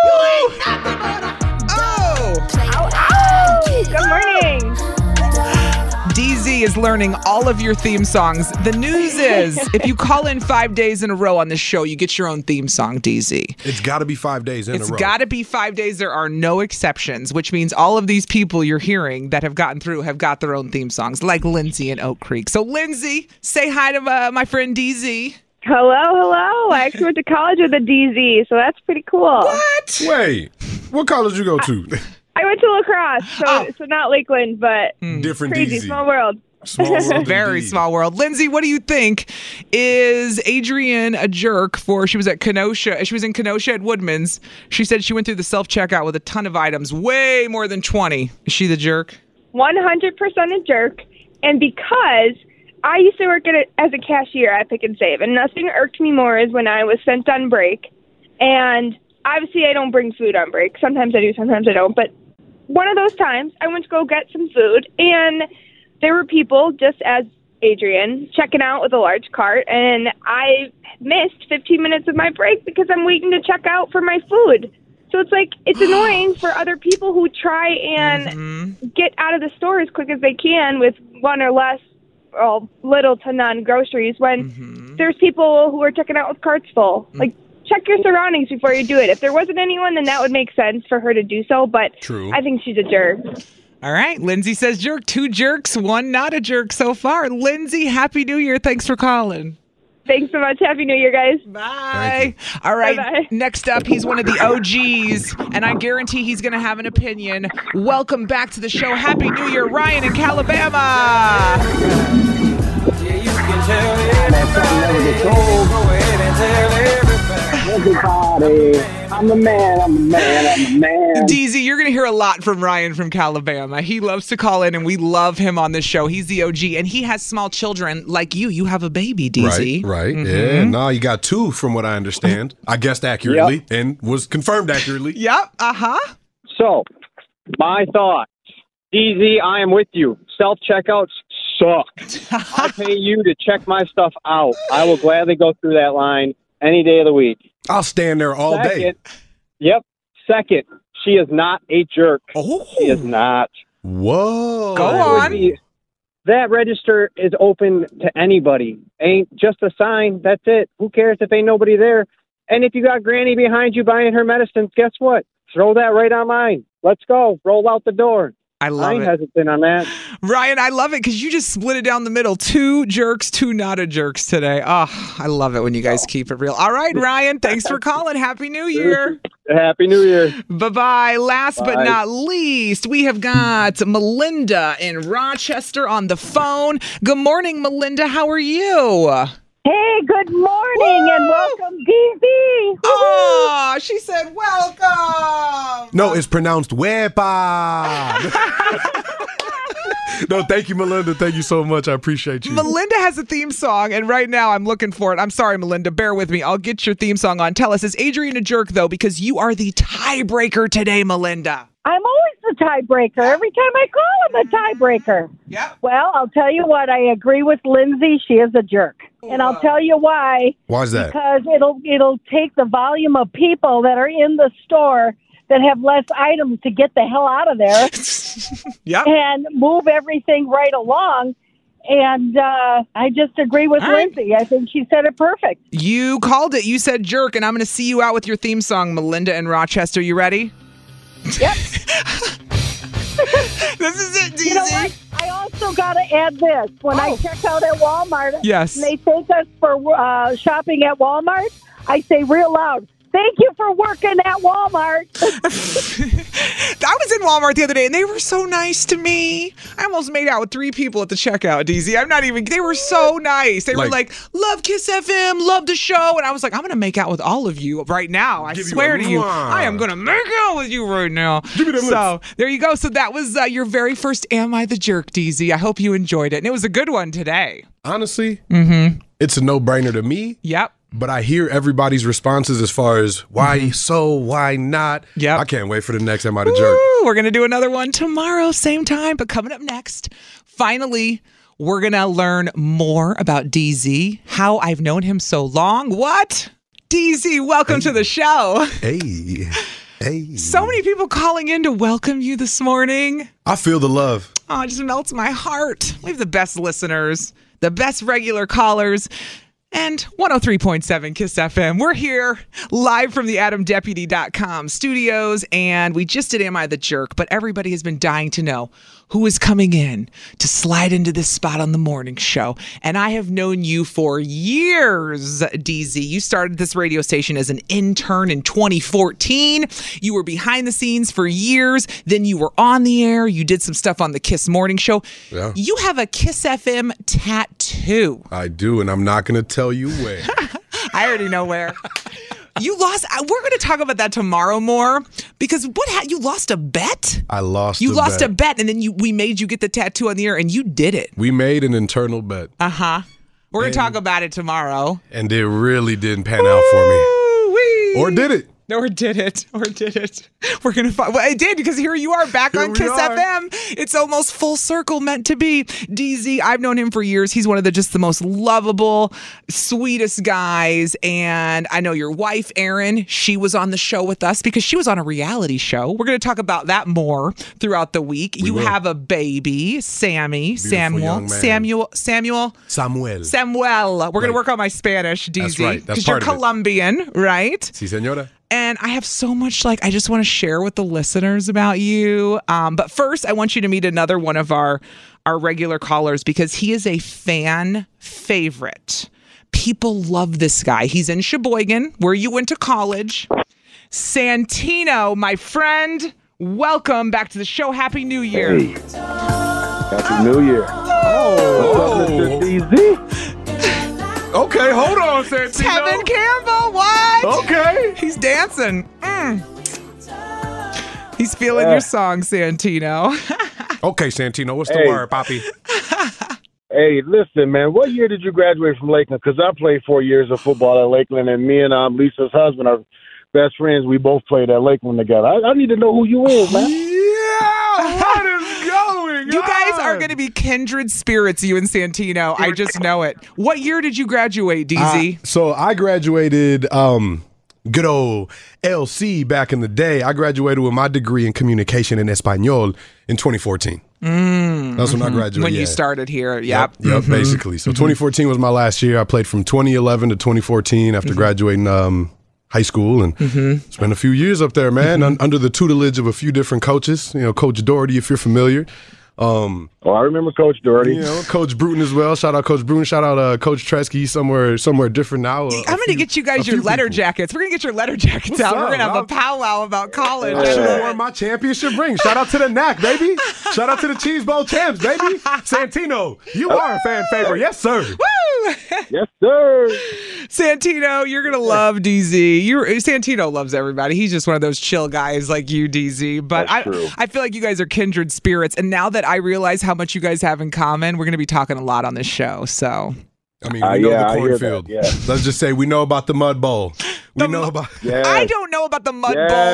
Ow. Good morning. DZ is learning all of your theme songs. The news is, if you call in 5 days in a row on this show, you get your own theme song, DZ. It's got to be 5 days in a row. It's got to be 5 days. There are no exceptions, which means all of these people you're hearing that have gotten through have got their own theme songs, like Lindsay in Oak Creek. So, Lindsay, say hi to my friend DZ. Hello. I actually went to college with a DZ, so that's pretty cool. What? Wait, what college you go to? I went to La Crosse, so not Lakeland, but Different crazy, DZ. small world. Small world. Very indeed. small world. Lindsay, what do you think? Is Adrian a jerk she was at Kenosha? She was in Kenosha at Woodman's. She said she went through the self-checkout with a ton of items, way more than 20. Is she the jerk? 100% a jerk. And because I used to work as a cashier at Pick and Save, and nothing irked me more is when I was sent on break. And obviously I don't bring food on break. Sometimes I do, sometimes I don't. But one of those times I went to go get some food, and there were people, just as Adrian, checking out with a large cart, and I missed 15 minutes of my break because I'm waiting to check out for my food. So it's like, it's annoying for other people who try and get out of the store as quick as they can with one or less, little to none groceries when there's people who are checking out with carts full. Like, check your surroundings before you do it. If there wasn't anyone, then that would make sense for her to do so, but True. I think she's a jerk. All right. Lindsay says jerk. 2 jerks, 1 not a jerk so far. Lindsay, Happy New Year. Thanks for calling. Thanks so much. Happy New Year, guys. Bye. All right. Bye-bye. Next up, he's one of the OGs, and I guarantee he's going to have an opinion. Welcome back to the show. Happy New Year, Ryan in Calabama. Everybody, I'm a man. DZ, you're going to hear a lot from Ryan from Calabama. He loves to call in, and we love him on this show. He's the OG, and he has small children like you. You have a baby, DZ. Right. Yeah. No, you got 2 from what I understand. I guessed accurately and was confirmed accurately. Yep. So, my thoughts. DZ, I am with you. Self-checkouts suck. I pay you to check my stuff out. I will gladly go through that line any day of the week. I'll stand there all day. Yep. Second, she is not a jerk. Oh. She is not. Whoa. Go on. That register is open to anybody. Ain't just a sign. That's it. Who cares if ain't nobody there? And if you got Granny behind you buying her medicines, guess what? Throw that right on mine. Let's go. Roll out the door. I love ain't it. hesitant on that. Ryan, I love it because you just split it down the middle. 2 jerks, 2 not a jerks today. Oh, I love it when you guys keep it real. All right, Ryan, thanks for calling. Happy New Year. Happy New Year. Bye-bye. Last but Bye. not least, we have got Melinda in Rochester on the phone. Good morning, Melinda. How are you? Hey, good morning and welcome, DZ. Oh, she said welcome. No, it's pronounced wepa. No, thank you, Melinda. Thank you so much. I appreciate you. Melinda has a theme song, and right now I'm looking for it. I'm sorry, Melinda. Bear with me. I'll get your theme song on. Tell us, is Adrian a jerk, though? Because you are the tiebreaker today, Melinda. I'm always a tiebreaker. Every time I call him a tiebreaker. Yeah. Well, I'll tell you what. I agree with Lindsay. She is a jerk, and I'll tell you why. Why is that? Because it'll take the volume of people that are in the store that have less items to get the hell out of there. Yep. And move everything right along. And I just agree with Lindsay. I think she said it perfect. You called it. You said jerk, and I'm going to see you out with your theme song, Melinda in Rochester. You ready? Yep. This is it, DZ. You know what? I also got to add this. When I check out at Walmart, yes, and they thank us for shopping at Walmart, I say real loud, thank you for working at Walmart. I was in Walmart the other day, and they were so nice to me. I almost made out with 3 people at the checkout, DZ. I'm not even, they were so nice. They were like, love Kiss FM, love the show. And I was like, I'm going to make out with all of you right now. I swear to you. I am going to make out with you right now. Give me them So there you go. So that was your very first Am I the Jerk, DZ. I hope you enjoyed it. And it was a good one today. Honestly, it's a no-brainer to me. Yep. But I hear everybody's responses as far as why so, why not. Yep. I can't wait for the next Am I the Jerk. We're going to do another one tomorrow, same time. But coming up next, finally, we're going to learn more about DZ, how I've known him so long. What? DZ, welcome to the show. Hey. So many people calling in to welcome you this morning. I feel the love. Oh, it just melts my heart. We have the best listeners, the best regular callers. And 103.7 Kiss FM. We're here live from the AdamDeputy.com studios, and we just did Am I the Jerk, but everybody has been dying to know who is coming in to slide into this spot on the morning show. And I have known you for years, DZ. You started this radio station as an intern in 2014. You were behind the scenes for years. Then you were on the air. You did some stuff on the Kiss Morning Show. Yeah. You have a Kiss FM tattoo. I do, and I'm not going to tell you where. I already know where. You lost. We're going to talk about that tomorrow more because you lost a bet? I lost You lost a bet, and then we made you get the tattoo on the air, and you did it. We made an internal bet. Uh-huh. We're going to talk about it tomorrow. And it really didn't pan out for me. Or did it? Or did it? We're going to find. Well, it did because here you are back on Kiss FM. It's almost full circle meant to be. DZ, I've known him for years. He's one of the most lovable, sweetest guys. And I know your wife, Erin, she was on the show with us because she was on a reality show. We're going to talk about that more throughout the week. You have a baby, Samuel. We're going to work on my Spanish, DZ. That's right. That's because you're Colombian, right? Si, señora. And I have so much, I just want to share with the listeners about you. But first, I want you to meet another one of our regular callers because he is a fan favorite. People love this guy. He's in Sheboygan, where you went to college. Santino, my friend, welcome back to the show. Happy New Year. Hey. Happy New Year. Oh. What's up, Mr. DZ? Okay, hold on, Santino. Kevin Campbell, what? Okay. He's dancing. He's feeling your song, Santino. Okay, Santino, what's the word, Poppy? Hey, listen, man, what year did you graduate from Lakeland? Because I played 4 years of football at Lakeland, and me and Lisa's husband are best friends. We both played at Lakeland together. I need to know who you is, man. Yeah, what is going on? You guys are going to be kindred spirits, you and Santino. I just know it. What year did you graduate, DZ? So I graduated good old LC back in the day. I graduated with my degree in communication in Espanol in 2014. That's when I graduated. When you started here, yep. Yep, basically. So 2014 was my last year. I played from 2011 to 2014 after graduating high school and spent a few years up there, man, under the tutelage of a few different coaches. You know, Coach Doherty, if you're familiar. I remember Coach Doherty. You know, Coach Bruton as well. Shout out Coach Bruton. Shout out Coach Tresky. Somewhere different now. I'm going to get you guys your letter jackets. We're going to get your letter jackets out. We're going to have a powwow about college. I should have worn my championship ring. Shout out to the NAC, baby. Shout out to the Cheese Bowl champs, baby. Santino, you are a fan favorite. Yes, sir. Woo! Yes, sir. Santino, you're going to love DZ. Santino loves everybody. He's just one of those chill guys like you, DZ. But I feel like you guys are kindred spirits. And now that I realize how much you guys have in common, we're going to be talking a lot on this show. So, I mean, we know the cornfield. Let's just say we know about the Mud Bowl. I don't know about the Mud Bowl.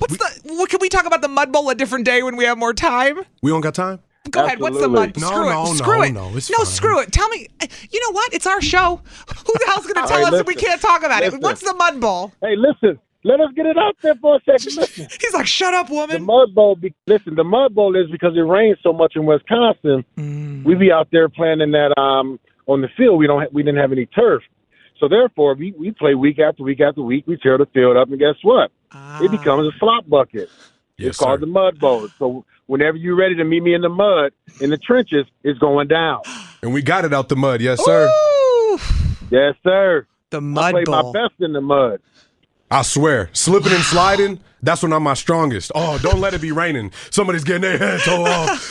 What can we talk about the Mud Bowl a different day when we have more time? We don't got time? Go ahead. What's the Mud? Screw it. No, it's no, fine. screw it. Tell me. You know what? It's our show. Who the hell's going to tell us if we can't talk about it? What's the Mud Bowl? Hey, listen. Let us get it out there for a second. Listen. He's like, shut up, woman. The Mud Bowl. The Mud Bowl is because it rains so much in Wisconsin. We be out there playing in that on the field. We didn't have any turf, so therefore we play week after week after week. We tear the field up, and guess what? It becomes a slop bucket. It's called the Mud Bowl. So whenever you're ready to meet me in the mud, in the trenches, it's going down. And we got it out the mud, yes, sir. Ooh. Yes, sir. The Mud I play Bowl. my best in the mud. I swear, slipping and sliding, that's when I'm my strongest. Oh, don't let it be raining. Somebody's getting their head tore off.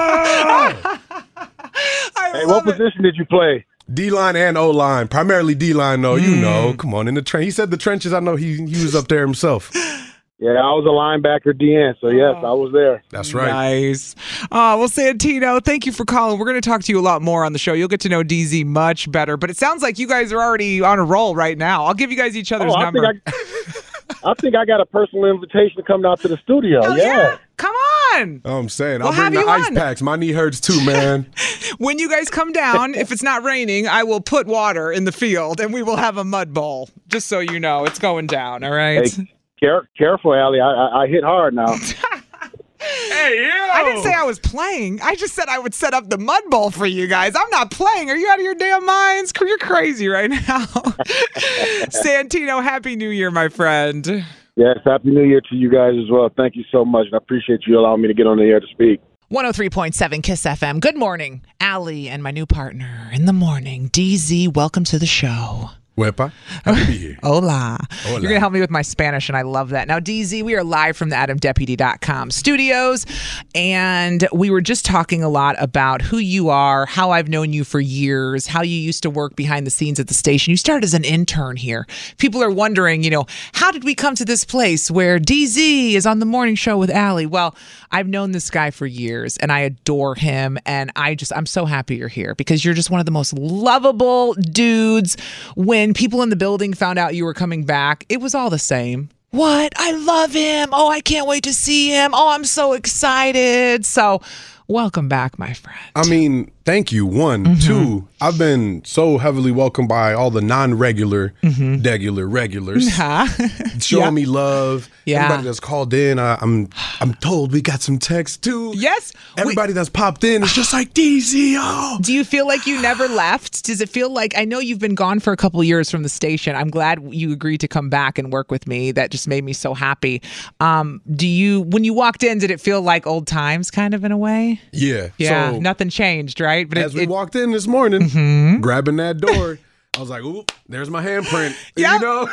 Hey, what position did you play? D-line and O-line. Primarily D-line, though. You know, come on, in the trench. He said the trenches. I know he was up there himself. Yeah, I was a linebacker DN, so yes, I was there. That's right. Nice. Well, Santino, thank you for calling. We're going to talk to you a lot more on the show. You'll get to know DZ much better, but it sounds like you guys are already on a roll right now. I'll give you guys each other's number. I think I got a personal invitation to come down to the studio. Hell yeah. Come on. I'm saying, We'll I'll bring have the you ice on. packs. My knee hurts too, man. When you guys come down, if it's not raining, I will put water in the field and we will have a mud bowl. Just so you know, it's going down, all right? Hey, careful, Allie. I hit hard now. Hey, yo! I didn't say I was playing. I just said I would set up the mud bowl for you guys. I'm not playing. Are you out of your damn minds? You're crazy right now. Santino, Happy New Year, my friend. Yes, Happy New Year to you guys as well. Thank you so much. And I appreciate you allowing me to get on the air to speak. 103.7 KISS FM. Good morning, Allie and my new partner in the morning, DZ. Welcome to the show. Wepa. Happy to be here. Hola. Hola. You're going to help me with my Spanish, and I love that. Now, DZ, we are live from the AdamDeputy.com studios, and we were just talking a lot about who you are, how I've known you for years, how you used to work behind the scenes at the station. You started as an intern here. People are wondering, how did we come to this place where DZ is on the morning show with Allie? Well, I've known this guy for years, and I adore him, and I'm so happy you're here because you're just one of the most lovable dudes. When people in the building found out you were coming back, it was all the same. What? I love him. Oh, I can't wait to see him. Oh, I'm so excited. So welcome back, my friend. I mean, thank you. One. Two, I've been so heavily welcomed by all the non-regular, regulars. Showing me love. Yeah. Everybody that's called in, I'm told we got some texts too. Yes. Everybody that's popped in is just like, DZ, oh. Do you feel like you never left? Does it feel like, I know you've been gone for a couple of years from the station. I'm glad you agreed to come back and work with me. That just made me so happy. When you walked in, did it feel like old times kind of in a way? Yeah. Yeah. So, nothing changed, right? But as we walked in this morning, grabbing that door, I was like, ooh, there's my handprint. Yeah. You know?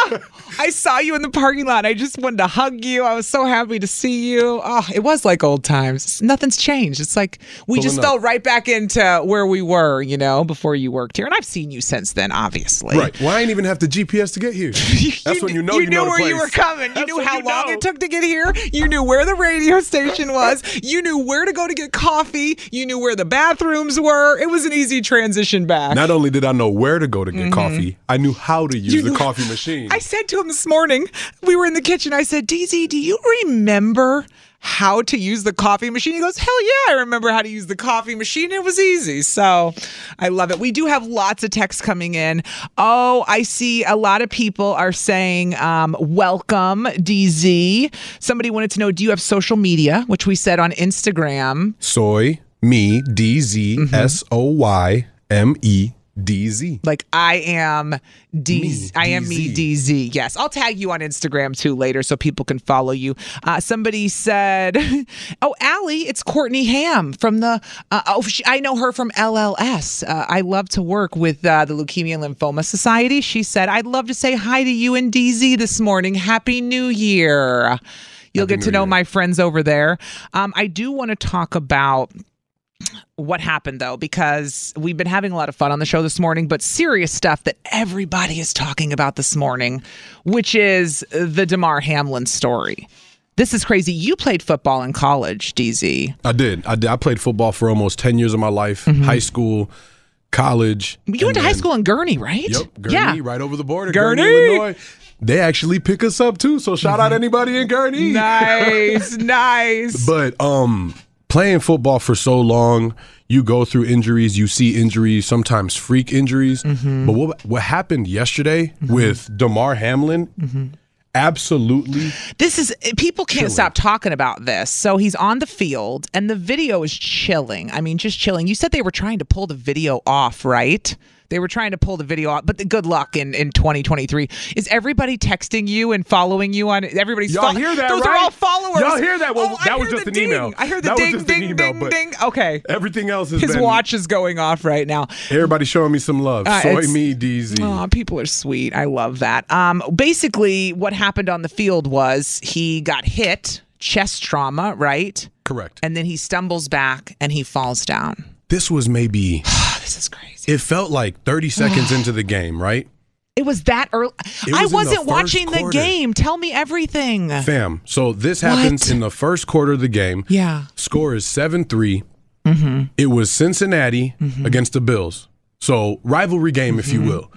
I saw you in the parking lot. I just wanted to hug you. I was so happy to see you. Oh, it was like old times. Nothing's changed. It's like we just fell right back into where we were, before you worked here. And I've seen you since then, obviously. Right. Well, I ain't even have the GPS to get here. That's when you know you knew the where place. you were coming. You knew how long it took to get here. You knew where the radio station was. You knew where to go to get coffee. You knew where the bathrooms were. It was an easy transition back. Not only did I know where to go to get coffee, I knew how to use the coffee machine. I said to him this morning, we were in the kitchen, I said, DZ, do you remember how to use the coffee machine? He goes, hell yeah, I remember how to use the coffee machine. It was easy. So I love it. We do have lots of texts coming in. Oh, I see a lot of people are saying, welcome, DZ. Somebody wanted to know, do you have social media? Which we said on Instagram. Soy, me, DZ, SOYME. DZ. Like I am DZ. I am me, DZ. Yes. I'll tag you on Instagram too later so people can follow you. Somebody said, oh, Allie, it's Courtney Ham from the, I know her from LLS. I love to work with the Leukemia and Lymphoma Society. She said, I'd love to say hi to you and DZ this morning. Happy New Year. You'll get to know my friends over there. I do want to talk about what happened, though, because we've been having a lot of fun on the show this morning, but serious stuff that everybody is talking about this morning, which is the Damar Hamlin story. This is crazy. You played football in college, DZ. I did. I played football for almost 10 years of my life, high school, college. You went to high school in Gurnee, right? Yep, Gurnee, right over the border. Gurnee, Illinois. they actually pick us up too. So shout out anybody in Gurnee. Nice. But playing football for so long, you go through injuries, you see injuries, sometimes freak injuries. But what happened yesterday with Damar Hamlin, absolutely. People can't stop talking about this. So he's on the field and the video is chilling. I mean, just chilling. You said they were trying to pull the video off, right? They were trying to pull the video off, but good luck in 2023. Is everybody texting you and following you on everybody's? Y'all hear that? Those right? are all followers. Y'all hear that? Well, that was just an email. I heard the ding. Okay. Everything else is his watch is going off right now. Everybody's showing me some love. Soy me, DZ. Oh, people are sweet. I love that. Basically, what happened on the field was he got hit, chest trauma, right? Correct. And then he stumbles back and he falls down. This was maybe. This is crazy. It felt like 30 seconds into the game, right? It was that early. I wasn't watching the game. Tell me everything. Fam, so this happens in the first quarter of the game. Yeah. Score is 7-3. It was Cincinnati against the Bills. So rivalry game, if you will.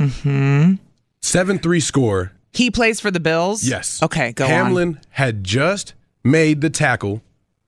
7-3 score. He plays for the Bills? Yes. Okay, go on. Hamlin had just made the tackle.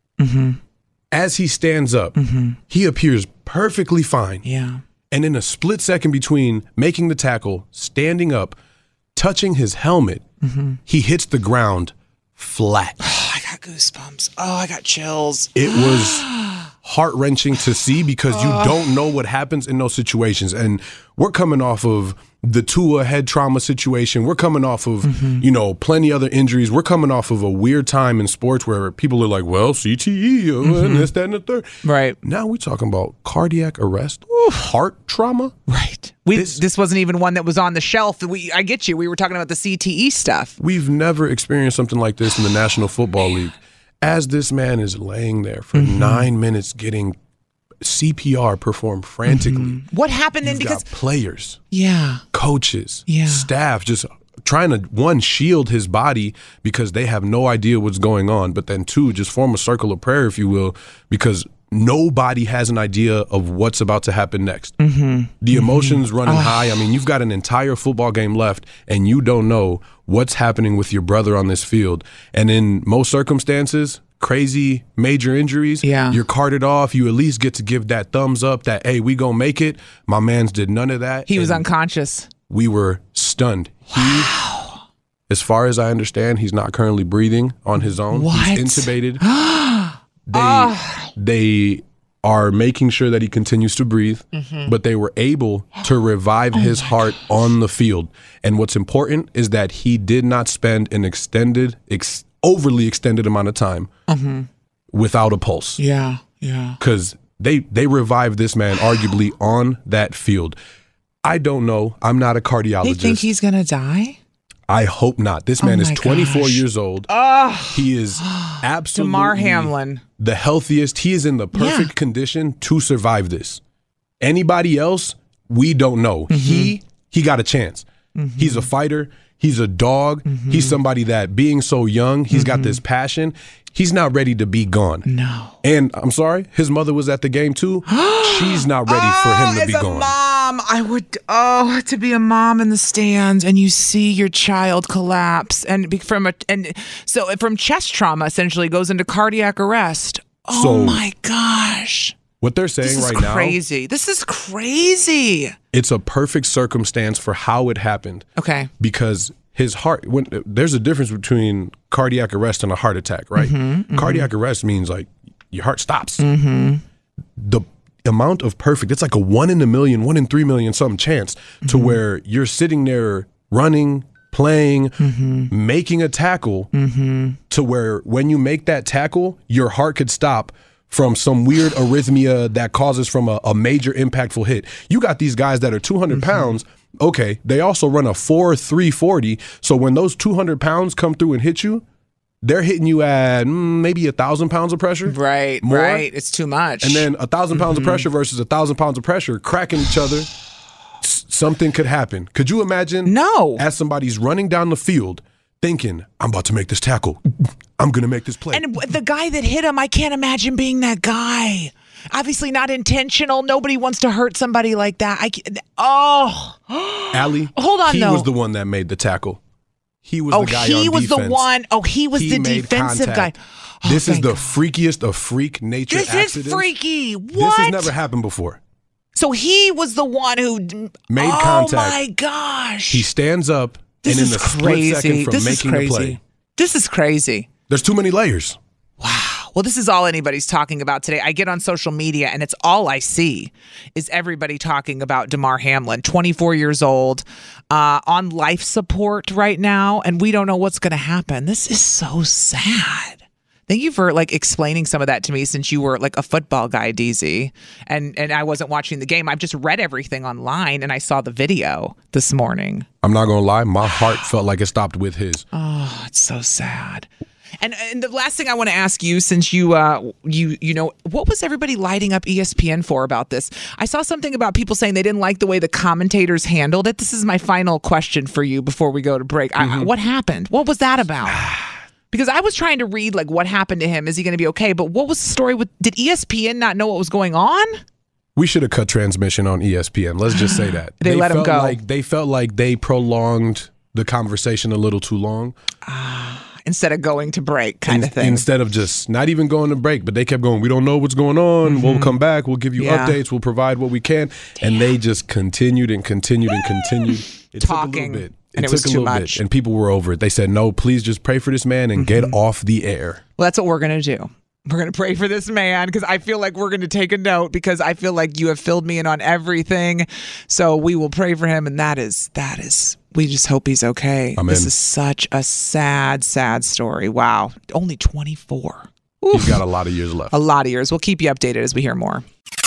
As he stands up, he appears perfectly fine. Yeah. And in a split second between making the tackle, standing up, touching his helmet, he hits the ground flat. Oh, I got goosebumps. Oh, I got chills. It was heart-wrenching to see because you don't know what happens in those situations. And we're coming off of the Tua head trauma situation. We're coming off of, plenty other injuries. We're coming off of a weird time in sports where people are like, well, CTE, and this, that, and the third. Right. Now we're talking about cardiac arrest, heart trauma. Right. This wasn't even one that was on the shelf. I get you. We were talking about the CTE stuff. We've never experienced something like this in the National Football League. As this man is laying there for 9 minutes getting CPR performed frantically. What happened then? Because players, coaches, staff just trying to, shield his body because they have no idea what's going on, but then two, just form a circle of prayer, if you will, because nobody has an idea of what's about to happen next. The emotions running high. I mean, you've got an entire football game left and you don't know what's happening with your brother on this field. And in most circumstances, crazy major injuries, you're carted off. You at least get to give that thumbs up that, hey, we gonna make it. My mans did none of that. He was unconscious. We were stunned. Wow. As far as I understand, he's not currently breathing on his own. What? He's intubated. They are making sure that he continues to breathe, but they were able to revive his heart on the field. And what's important is that he did not spend an overly extended amount of time without a pulse. Yeah. Because they revived this man arguably on that field. I don't know. I'm not a cardiologist. They think he's going to die? I hope not. This man is 24 years old. He is absolutely Damar Hamlin, the healthiest. He is in the perfect condition to survive this. Anybody else, we don't know. He got a chance. He's a fighter. He's a dog. He's somebody that, being so young, he's got this passion. He's not ready to be gone. No. And I'm sorry, his mother was at the game too. She's not ready for him to be gone. Mom, I would, to be a mom in the stands and you see your child collapse so from chest trauma essentially goes into cardiac arrest. Oh my gosh. What they're saying right now. This is crazy. It's a perfect circumstance for how it happened. Okay. Because his heart, there's a difference between cardiac arrest and a heart attack, right? Cardiac arrest means like your heart stops. The amount of perfect, it's like a 1 in a million, 1 in 3 million something chance to where you're sitting there running, playing, making a tackle to where when you make that tackle, your heart could stop from some weird arrhythmia that causes from a major impactful hit. You got these guys that are 200 pounds. Okay, they also run a 4.3 40. So when those 200 pounds come through and hit you, they're hitting you at maybe 1,000 pounds of pressure. Right, more. Right. It's too much. And then 1,000 pounds of pressure versus 1,000 pounds of pressure cracking each other. Something could happen. Could you imagine? No. As somebody's running down the field thinking, I'm about to make this tackle. I'm going to make this play. And the guy that hit him, I can't imagine being that guy. Obviously not intentional. Nobody wants to hurt somebody like that. Allie, hold on, he was the one that made the tackle. He was the guy on defense. He was the one. Oh, he was the defensive guy. This is the freakiest of freak nature accidents. This is freaky. What? This has never happened before. So he was the one who made contact. Oh my gosh. He stands up and in the split second from making the play. This is crazy. There's too many layers. Wow. Well, this is all anybody's talking about today. I get on social media and it's all I see is everybody talking about Damar Hamlin, 24 years old, on life support right now, and we don't know what's going to happen. This is so sad. Thank you for explaining some of that to me, since you were a football guy, DZ, and I wasn't watching the game. I've just read everything online and I saw the video this morning. I'm not gonna lie, my heart felt like it stopped with his. Oh, it's so sad. And the last thing I want to ask you, since you know, what was everybody lighting up ESPN for about this? I saw something about people saying they didn't like the way the commentators handled it. This is my final question for you before we go to break. What happened? What was that about? Because I was trying to read what happened to him. Is he going to be okay? But what was the story with? Did ESPN not know what was going on? We should have cut transmission on ESPN. Let's just say that they let him go. They felt like they prolonged the conversation a little too long. Instead of going to break, kind of thing. Instead of just not even going to break, but they kept going. We don't know what's going on. Mm-hmm. We'll come back. We'll give you updates. We'll provide what we can. Damn. And they just continued and continued and continued. It talking. Took a little bit. And it was too much. And people were over it. They said, no, please just pray for this man and get off the air. Well, that's what we're going to do. We're going to pray for this man, because I feel like we're going to take a note, because I feel like you have filled me in on everything. So we will pray for him. And that is, we just hope he's okay. Amen. This is such a sad, sad story. Wow. Only 24. Oof. He's got a lot of years left. A lot of years. We'll keep you updated as we hear more.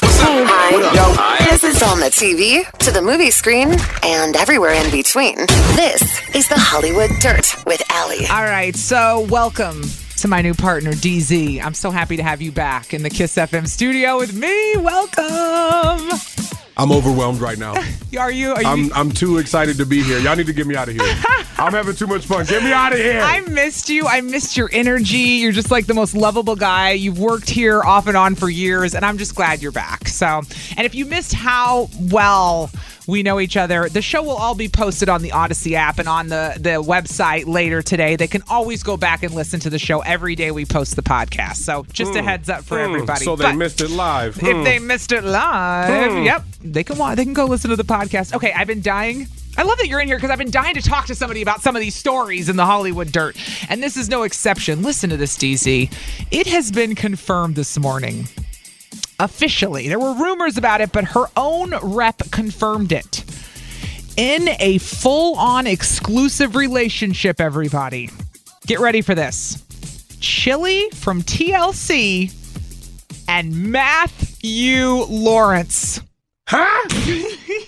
Hi. This is on the TV, to the movie screen, and everywhere in between. This is the Hollywood Dirt with Allie. All right, so welcome to my new partner, DZ. I'm so happy to have you back in the Kiss FM studio with me. Welcome. I'm overwhelmed right now. Are you? I'm too excited to be here. Y'all need to get me out of here. I'm having too much fun. Get me out of here. I missed you. I missed your energy. You're just the most lovable guy. You've worked here off and on for years, and I'm just glad you're back. So, and if you missed how well we know each other, the show will all be posted on the Odyssey app and on the website later today. They can always go back and listen to the show every day we post the podcast. So just a heads up for everybody. So they missed it live. If they missed it live, yep, they can go listen to the podcast. Okay, I've been dying. I love that you're in here, because I've been dying to talk to somebody about some of these stories in the Hollywood Dirt. And this is no exception. Listen to this, DZ. It has been confirmed this morning. Officially, there were rumors about it, but her own rep confirmed it. In a full-on exclusive relationship, everybody. Get ready for this. Chili from TLC and Matthew Lawrence. Huh?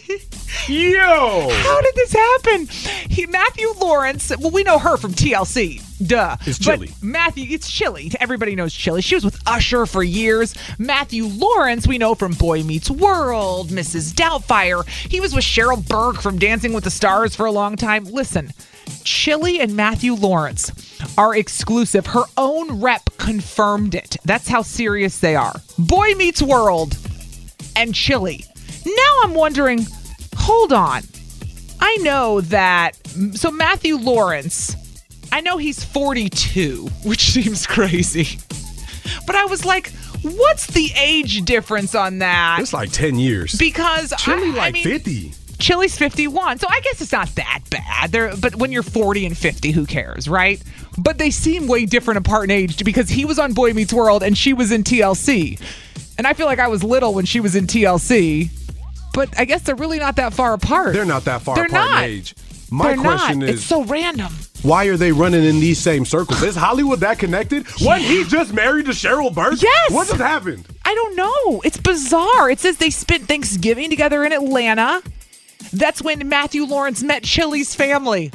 Yo! How did this happen? Matthew Lawrence, well, we know her from TLC. Duh. It's Chili. But Matthew, it's Chili. Everybody knows Chili. She was with Usher for years. Matthew Lawrence, we know from Boy Meets World, Mrs. Doubtfire. He was with Cheryl Burke from Dancing with the Stars for a long time. Listen, Chili and Matthew Lawrence are exclusive. Her own rep confirmed it. That's how serious they are. Boy Meets World and Chili. Now I'm wondering, hold on. I know that, so Matthew Lawrence, I know he's 42, which seems crazy. But I was like, what's the age difference on that? It's 10 years. Because Chili 50. Chili's 51, so I guess it's not that bad. But when you're 40 and 50, who cares, right? But they seem way different apart in age, because he was on Boy Meets World and she was in TLC. And I feel like I was little when she was in TLC. But I guess they're really not that far apart. They're not that far apart in age. My question is, it's so random. Why are they running in these same circles? Is Hollywood that connected? Yeah. Wasn't he just married to Cheryl Burke? Yes. What just happened? I don't know. It's bizarre. It says they spent Thanksgiving together in Atlanta. That's when Matthew Lawrence met Chili's family.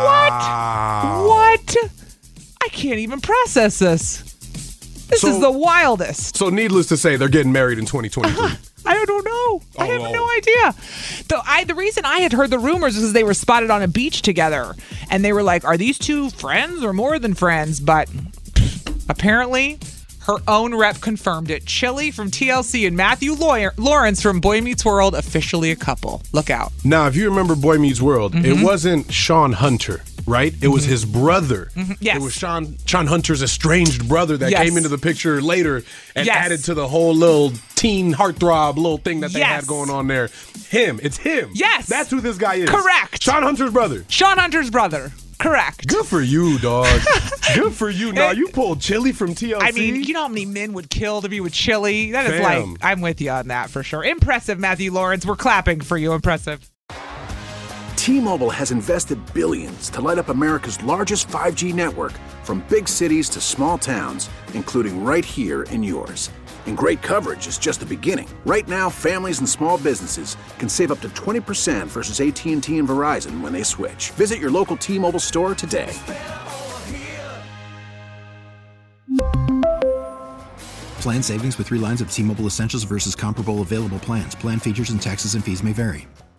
Wow. What? I can't even process this. This is the wildest. So needless to say, they're getting married in 2023. I don't know. I have no idea. The reason I had heard the rumors is they were spotted on a beach together. And they were like, are these two friends or more than friends? But apparently, her own rep confirmed it. Chili from TLC and Matthew Lawrence from Boy Meets World, officially a couple. Look out. Now, if you remember Boy Meets World, it wasn't Sean Hunter. right? It was his brother. Yes. It was Sean Hunter's estranged brother that came into the picture later and added to the whole little teen heartthrob little thing that they had going on there. It's him. Yes. That's who this guy is. Correct. Sean Hunter's brother. Sean Hunter's brother. Correct. Good for you, dog. Good for you. Now you pulled Chili from TLC. I mean, you know how many men would kill to be with Chili? That is like, I'm with you on that for sure. Impressive, Matthew Lawrence. We're clapping for you. Impressive. T-Mobile has invested billions to light up America's largest 5G network, from big cities to small towns, including right here in yours. And great coverage is just the beginning. Right now, families and small businesses can save up to 20% versus AT&T and Verizon when they switch. Visit your local T-Mobile store today. Plan savings with 3 lines of T-Mobile Essentials versus comparable available plans. Plan features and taxes and fees may vary.